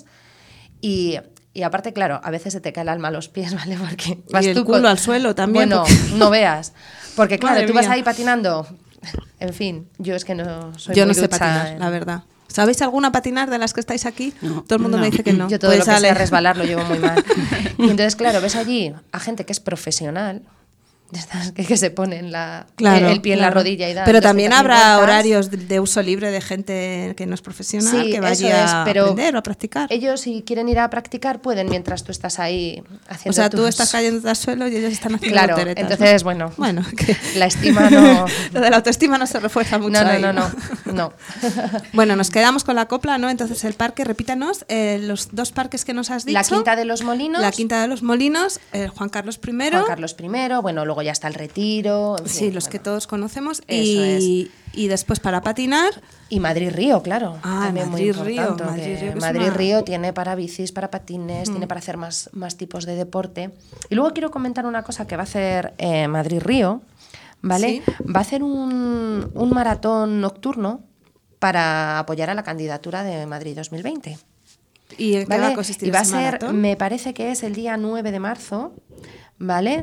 Speaker 15: Y aparte, claro, a veces se te cae el alma a los pies, ¿vale? Porque vas
Speaker 2: Y el
Speaker 15: tú
Speaker 2: culo al suelo también.
Speaker 15: Bueno,
Speaker 2: porque-
Speaker 15: no veas. Porque claro,
Speaker 2: Madre
Speaker 15: tú vas
Speaker 2: mía.
Speaker 15: ahí patinando. En fin, yo es que no soy
Speaker 2: Yo
Speaker 15: muy
Speaker 2: no sé
Speaker 15: ducha
Speaker 2: patinar,
Speaker 15: en-
Speaker 2: la verdad. ¿Sabéis alguna patinar de las que estáis aquí? Todo el mundo me dice que no.
Speaker 15: Yo todo
Speaker 2: Pues
Speaker 15: lo que sea
Speaker 2: Ale.
Speaker 15: resbalar lo llevo muy mal. Y entonces, claro, ves allí a gente que es profesional, de estas que se ponen
Speaker 2: Claro,
Speaker 15: el pie en la
Speaker 2: claro.
Speaker 15: rodilla y da
Speaker 2: Pero
Speaker 15: 200.000
Speaker 2: también habrá
Speaker 15: vueltas.
Speaker 2: horarios de uso libre de gente que no es profesional,
Speaker 15: Sí,
Speaker 2: que
Speaker 15: eso
Speaker 2: vaya
Speaker 15: es,
Speaker 2: a
Speaker 15: pero
Speaker 2: aprender o a practicar.
Speaker 15: Ellos, si quieren ir a practicar, pueden mientras tú estás ahí haciendo
Speaker 2: O sea, tú
Speaker 15: tus-
Speaker 2: estás cayendo al suelo y ellos están haciendo
Speaker 15: Claro,
Speaker 2: volteretas, ¿no?
Speaker 15: entonces, bueno,
Speaker 2: que
Speaker 15: la estima no...
Speaker 2: Lo de la autoestima no se refuerza mucho ahí,
Speaker 15: No.
Speaker 2: Bueno, nos quedamos con la copla, ¿no? Entonces el parque, repítanos, los 2 parques que nos has dicho.
Speaker 15: La Quinta de los Molinos.
Speaker 2: La Quinta de los Molinos, el Juan Carlos I.
Speaker 15: Juan Carlos I, bueno, luego ya está el Retiro. En fin,
Speaker 2: Sí, los que todos conocemos.
Speaker 15: Eso
Speaker 2: Y después para patinar.
Speaker 15: Y Madrid-Río, claro.
Speaker 2: Ah,
Speaker 15: también
Speaker 2: Madrid-Río.
Speaker 15: muy importante.
Speaker 2: Madrid-Río, que es
Speaker 15: Madrid-Río tiene para bicis, para patines, tiene para hacer más tipos de deporte. Y luego quiero comentar una cosa que va a hacer Madrid-Río, ¿vale?
Speaker 2: Sí.
Speaker 15: Va a hacer un maratón nocturno para apoyar a la candidatura de Madrid 2020.
Speaker 2: ¿Y en qué
Speaker 15: ¿Vale?
Speaker 2: va a consistir
Speaker 15: Y va a
Speaker 2: ese
Speaker 15: ser,
Speaker 2: maratón?
Speaker 15: me parece que es el día 9 de marzo, ¿vale?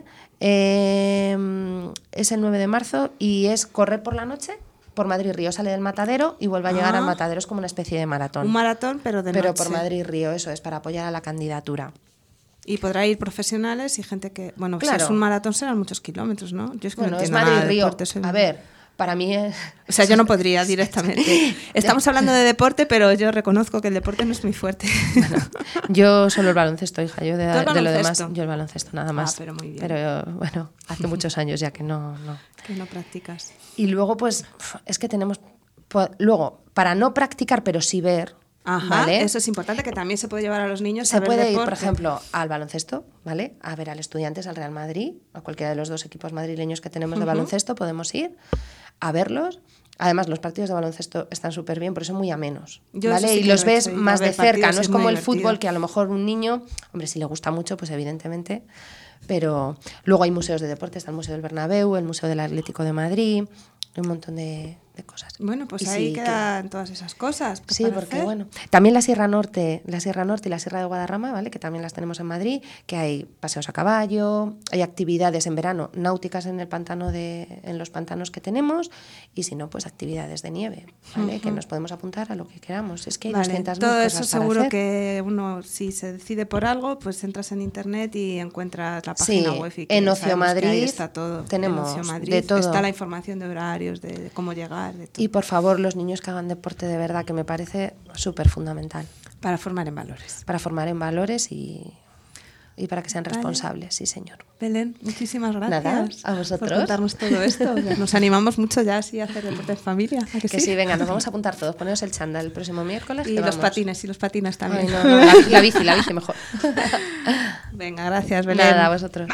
Speaker 15: Es el 9 de marzo y es correr por la noche por Madrid-Río. Sale del Matadero y vuelve a llegar
Speaker 2: Ah.
Speaker 15: al Matadero. Es como una especie de maratón.
Speaker 2: Un maratón, pero de
Speaker 15: Pero
Speaker 2: noche.
Speaker 15: por Madrid-Río, eso es, para apoyar a la candidatura.
Speaker 2: Y podrá ir profesionales y gente que... Bueno, si
Speaker 15: Claro.
Speaker 2: es un maratón serán muchos kilómetros, ¿no? Yo es que
Speaker 15: Bueno,
Speaker 2: no
Speaker 15: es
Speaker 2: entiendo nada de
Speaker 15: Madrid-Río.
Speaker 2: deporte, soy-
Speaker 15: A ver, para mí es...
Speaker 2: O sea, yo no podría directamente. Estamos hablando de deporte, pero yo reconozco que el deporte no es muy fuerte.
Speaker 15: Yo solo el baloncesto, hija. Yo
Speaker 2: ¿Tú
Speaker 15: de
Speaker 2: el
Speaker 15: lo demás,
Speaker 2: baloncesto?
Speaker 15: yo el baloncesto nada más.
Speaker 2: Ah, pero muy bien.
Speaker 15: Pero bueno, hace muchos años ya que no.
Speaker 2: Que no practicas.
Speaker 15: Y luego, pues, es que tenemos... Luego, para no practicar, pero sí ver,
Speaker 2: Ajá,
Speaker 15: ¿vale?
Speaker 2: eso es importante, que también se puede llevar a los niños a
Speaker 15: Se
Speaker 2: ver
Speaker 15: puede ir,
Speaker 2: deporte.
Speaker 15: por ejemplo, al baloncesto, ¿vale? A ver al Estudiantes, al Real Madrid, a cualquiera de los 2 equipos madrileños que tenemos de
Speaker 2: Ujú.
Speaker 15: baloncesto, podemos ir a verlos. Además, los partidos de baloncesto están súper bien, por eso muy amenos,
Speaker 2: Yo
Speaker 15: ¿vale?
Speaker 2: eso sí
Speaker 15: Y
Speaker 2: que
Speaker 15: los
Speaker 2: lo he
Speaker 15: ves
Speaker 2: hecho, ir
Speaker 15: más
Speaker 2: a
Speaker 15: de
Speaker 2: ver
Speaker 15: cerca,
Speaker 2: partidos
Speaker 15: no es
Speaker 2: es
Speaker 15: como
Speaker 2: muy
Speaker 15: el fútbol,
Speaker 2: divertido.
Speaker 15: que a lo mejor un niño, hombre, si le gusta mucho, pues evidentemente, pero luego hay museos de deporte, está el Museo del Bernabéu, el Museo del Atlético de Madrid, un montón de cosas.
Speaker 2: Bueno, pues
Speaker 15: Y
Speaker 2: ahí
Speaker 15: sí,
Speaker 2: quedan todas esas cosas.
Speaker 15: Sí,
Speaker 2: para
Speaker 15: porque
Speaker 2: hacer.
Speaker 15: bueno. También la Sierra Norte y la Sierra de Guadarrama, ¿vale? Que también las tenemos en Madrid, que hay paseos a caballo, hay actividades en verano náuticas en el pantano en los pantanos que tenemos, y si no, pues actividades de nieve, ¿vale? Que
Speaker 2: Ujú.
Speaker 15: nos podemos apuntar a lo que queramos. Es que hay
Speaker 2: Vale,
Speaker 15: 200.000
Speaker 2: todo
Speaker 15: cosas
Speaker 2: eso
Speaker 15: para
Speaker 2: seguro
Speaker 15: hacer.
Speaker 2: que uno, si se decide por algo, pues entras en internet y encuentras la
Speaker 15: Sí,
Speaker 2: página web. Y que
Speaker 15: en Ocio
Speaker 2: sabemos que ahí
Speaker 15: Madrid
Speaker 2: está todo.
Speaker 15: tenemos
Speaker 2: En Ocio Madrid
Speaker 15: de todo.
Speaker 2: está la información de horarios, de cómo llegar, de todo.
Speaker 15: Y por favor, los niños que hagan deporte de verdad, que me parece súper fundamental.
Speaker 2: Para formar en valores.
Speaker 15: Para formar en valores y para que sean responsables, sí señor.
Speaker 2: Belén, muchísimas gracias.
Speaker 15: Nada, a vosotros.
Speaker 2: Por contarnos todo esto. Nos animamos mucho ya así a hacer deporte de familia. ¿A que
Speaker 15: sí? Venga, nos vamos a apuntar todos. Poneros el chándal el próximo miércoles.
Speaker 2: Y los patines también.
Speaker 15: Ay, no, la bici mejor.
Speaker 2: Venga, gracias, Belén.
Speaker 15: Nada, a vosotros.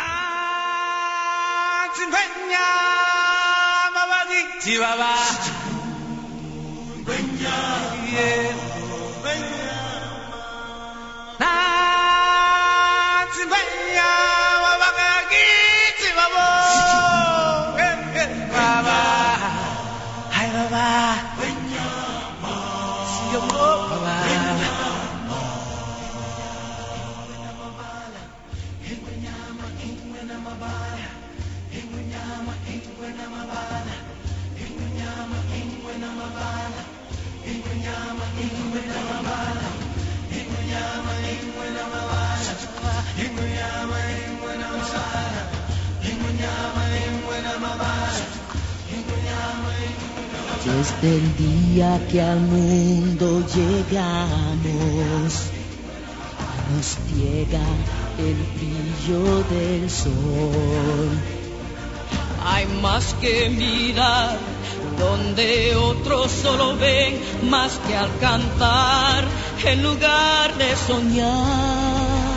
Speaker 20: Desde el día que al mundo llegamos, nos ciega el brillo del sol.
Speaker 21: Hay más que mirar donde otros solo ven, más que alcanzar en lugar de soñar.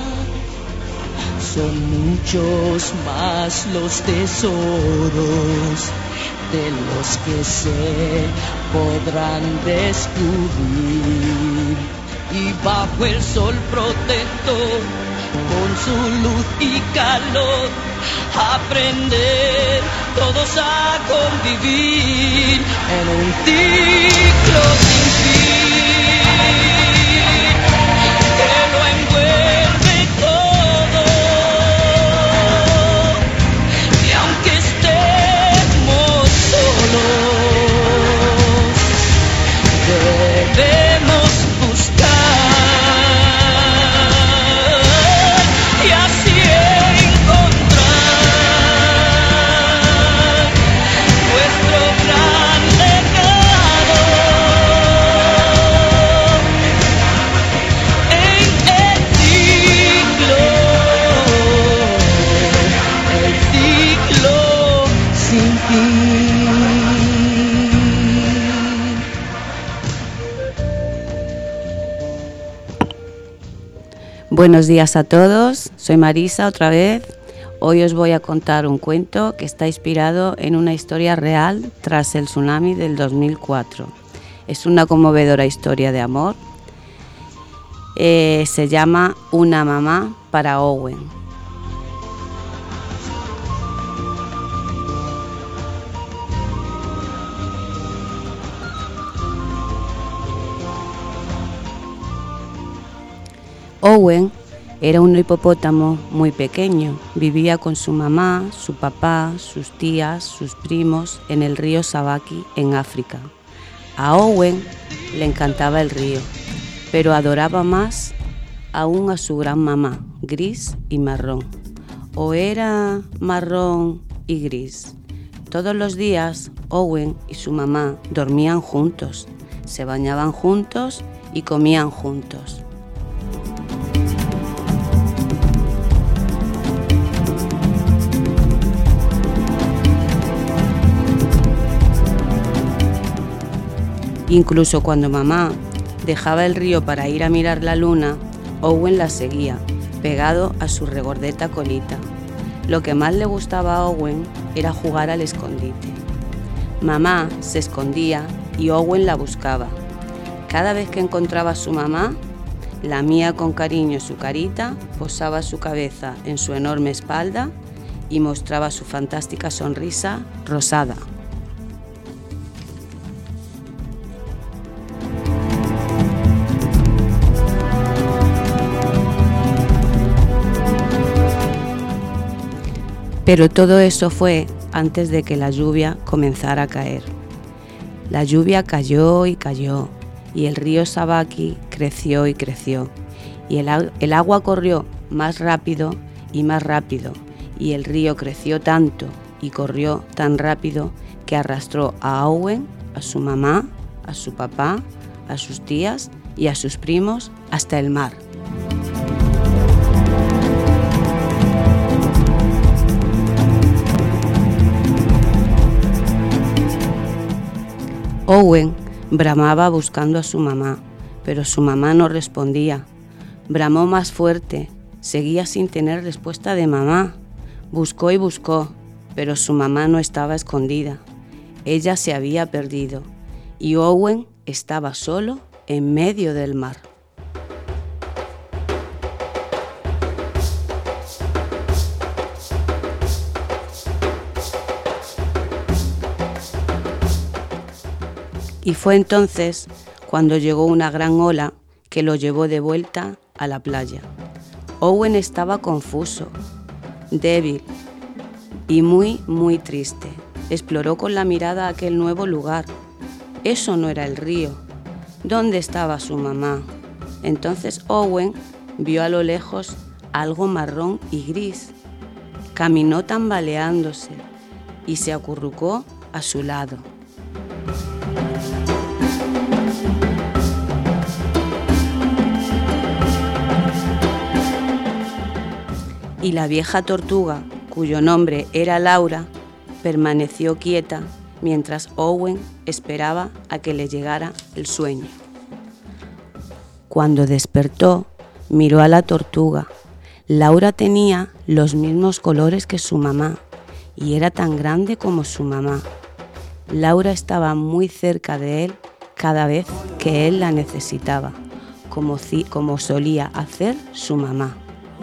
Speaker 20: Son muchos más los tesoros de los que se podrán descubrir.
Speaker 21: Y bajo el sol protector, con su luz y calor, aprender todos a convivir en un ciclo sin fin que lo envuelve todo. Y aunque estemos solos, debemos buscar y así encontrar nuestro gran legado en el ciclo sin fin.
Speaker 14: Buenos días a todos, soy Marisa otra vez. Hoy os voy a contar un cuento que está inspirado en una historia real tras el tsunami del 2004. Es una conmovedora historia de amor. Se llama Una mamá para Owen. Owen era un hipopótamo muy pequeño. Vivía con su mamá, su papá, sus tías, sus primos en el río Sabaki, en África. A Owen le encantaba el río, pero adoraba más aún a su gran mamá, gris y marrón. O era marrón y gris. Todos los días, Owen y su mamá dormían juntos, se bañaban juntos y comían juntos. Incluso cuando mamá dejaba el río para ir a mirar la luna, Owen la seguía, pegado a su regordeta colita. Lo que más le gustaba a Owen era jugar al escondite. Mamá se escondía y Owen la buscaba. Cada vez que encontraba a su mamá, lamía con cariño su carita, posaba su cabeza en su enorme espalda y mostraba su fantástica sonrisa rosada. Pero todo eso fue antes de que la lluvia comenzara a caer. La lluvia cayó y cayó, y el río Sabaki creció y creció, y el agua corrió más rápido, y el río creció tanto y corrió tan rápido que arrastró a Owen, a su mamá, a su papá, a sus tías y a sus primos hasta el mar. Owen bramaba buscando a su mamá, pero su mamá no respondía. Bramó más fuerte, seguía sin tener respuesta de mamá. Buscó y buscó, pero su mamá no estaba escondida. Ella se había perdido y Owen estaba solo en medio del mar. Y fue entonces cuando llegó una gran ola que lo llevó de vuelta a la playa. Owen estaba confuso, débil y muy triste. Exploró con la mirada aquel nuevo lugar. Eso no era el río. ¿Dónde estaba su mamá? Entonces Owen vio a lo lejos algo marrón y gris. Caminó tambaleándose y se acurrucó a su lado. Y la vieja tortuga, cuyo nombre era Laura, permaneció quieta mientras Owen esperaba a que le llegara el sueño. Cuando despertó, miró a la tortuga. Laura tenía los mismos colores que su mamá y era tan grande como su mamá. Laura estaba muy cerca de él cada vez que él la necesitaba, como solía hacer su mamá.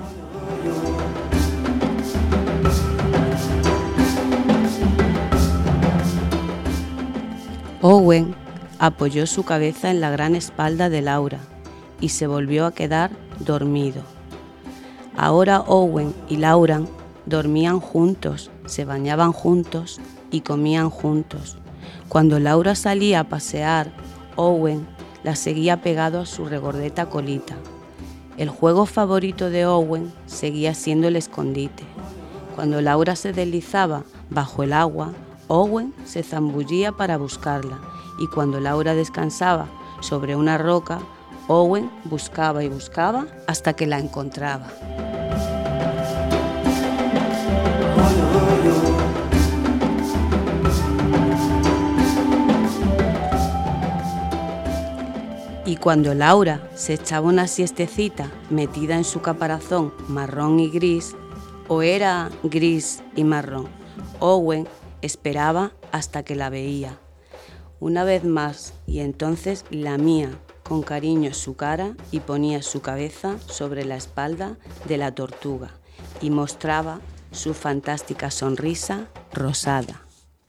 Speaker 14: Owen apoyó su cabeza en la gran espalda de Laura y se volvió a quedar dormido. Ahora Owen y Laura dormían juntos, se bañaban juntos y comían juntos. Cuando Laura salía a pasear, Owen la seguía pegado a su regordeta colita. El juego favorito de Owen seguía siendo el escondite. Cuando Laura se deslizaba bajo el agua, Owen se zambullía para buscarla y cuando Laura descansaba sobre una roca, Owen buscaba y buscaba hasta que la encontraba. Y cuando Laura se echaba una siestecita metida en su caparazón marrón y gris, o era gris y marrón, Owen esperaba hasta que la veía. Una vez más, y entonces lamía con cariño su cara y ponía su cabeza sobre la espalda de la tortuga y mostraba su fantástica sonrisa rosada.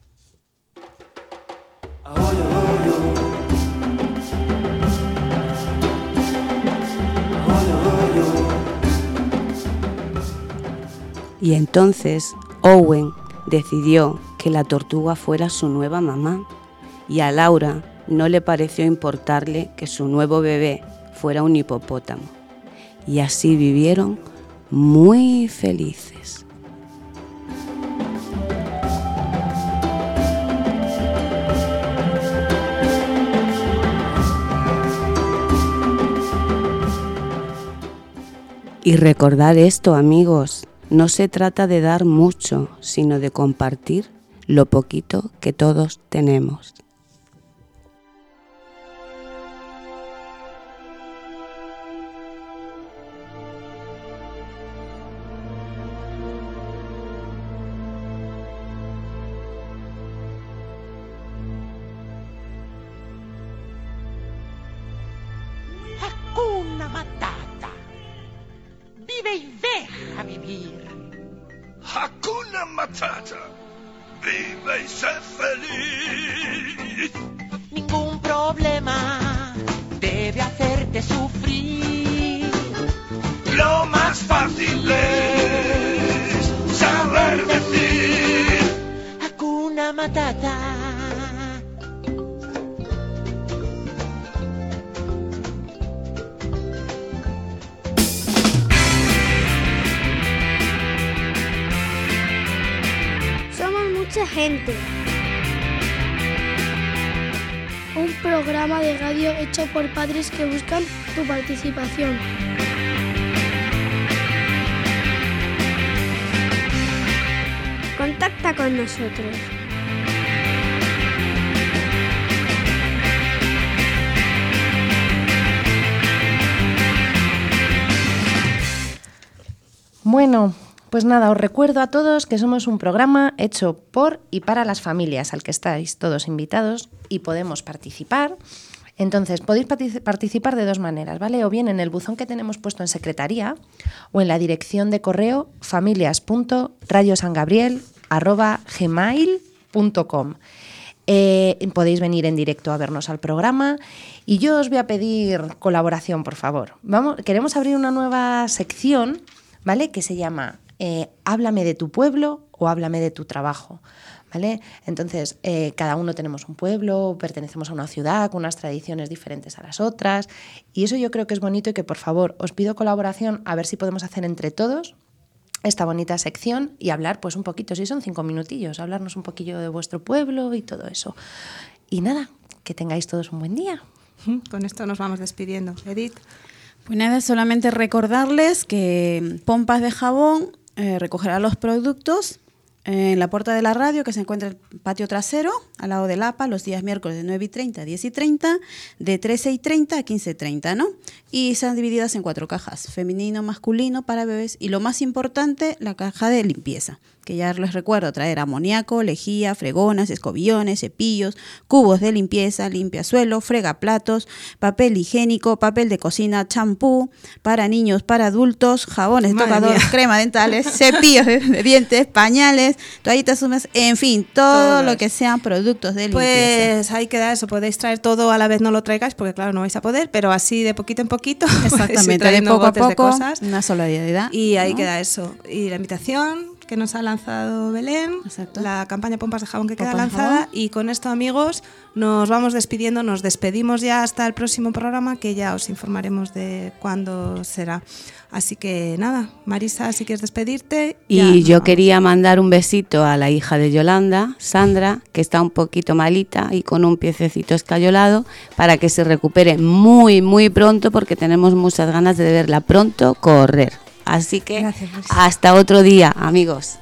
Speaker 14: Y entonces Owen decidió que la tortuga fuera su nueva mamá y a Laura no le pareció importarle que su nuevo bebé fuera un hipopótamo. Y así vivieron muy felices. Y recordad esto, amigos, no se trata de dar mucho, sino de compartir lo poquito que todos tenemos.
Speaker 4: Hakuna Matata. Vive y deja vivir.
Speaker 22: Hakuna Matata. Vive y sé feliz.
Speaker 4: Ningún problema debe hacerte sufrir.
Speaker 22: Lo más fácil es saber decir
Speaker 4: Hakuna Matata.
Speaker 19: Somos mucha gente. un programa de radio hecho por padres que buscan tu participación.
Speaker 10: Contacta con nosotros.
Speaker 15: Bueno, pues nada, os recuerdo a todos que somos un programa hecho por y para las familias, al que estáis todos invitados y podemos participar. Entonces, podéis participar de dos maneras, ¿vale? O bien en el buzón que tenemos puesto en secretaría o en la dirección de correo familias.radiosangabriel@gmail.com. Podéis venir en directo a vernos al programa y yo os voy a pedir colaboración, por favor. Queremos abrir una nueva sección, ¿vale? Que se llama Háblame de tu pueblo o Háblame de tu trabajo, ¿vale? Entonces, cada uno tenemos un pueblo, pertenecemos a una ciudad con unas tradiciones diferentes a las otras y eso yo creo que es bonito y que, por favor, os pido colaboración a ver si podemos hacer entre todos esta bonita sección y hablar pues un poquito, si son 5 minutillos, hablarnos un poquillo de vuestro pueblo y todo eso. Y nada, que tengáis todos un buen día.
Speaker 2: Con esto nos vamos despidiendo. Edith.
Speaker 6: Pues nada, solamente recordarles que Pompas de Jabón recogerá los productos en la puerta de la radio, que se encuentra en el patio trasero, al lado del APA, los días miércoles de 9:30 a 10:30, de 13:30 a 15:30, ¿no? Y están divididas en 4 cajas, femenino, masculino, para bebés, y lo más importante, la caja de limpieza, que ya les recuerdo traer amoníaco, lejía, fregonas, escobillones, cepillos, cubos de limpieza, limpiasuelo, fregaplatos, papel higiénico, papel de cocina, champú, para niños, para adultos, jabones, tocadores, crema dentales, cepillos de dientes, pañales, toallitas húmedas, en fin, todo lo que sean productos de limpieza.
Speaker 2: Pues ahí queda eso, podéis traer todo a la vez, no lo traigáis porque claro, no vais a poder, pero así de poquito en poquito.
Speaker 6: Exactamente, de poco a poco, una solidaridad.
Speaker 2: Y ahí
Speaker 6: ¿no?
Speaker 2: queda eso. Y la invitación que nos ha lanzado Belén, la campaña Pompas de Jabón que queda lanzada, y con esto, amigos, nos vamos despidiendo, nos despedimos ya hasta el próximo programa, que ya os informaremos de cuándo será. Así que nada, Marisa, si quieres despedirte.
Speaker 14: Y yo quería mandar un besito a la hija de Yolanda, Sandra, que está un poquito malita y con un piececito escayolado, para que se recupere muy, muy pronto, porque tenemos muchas ganas de verla pronto correr. Así que hasta otro día, amigos.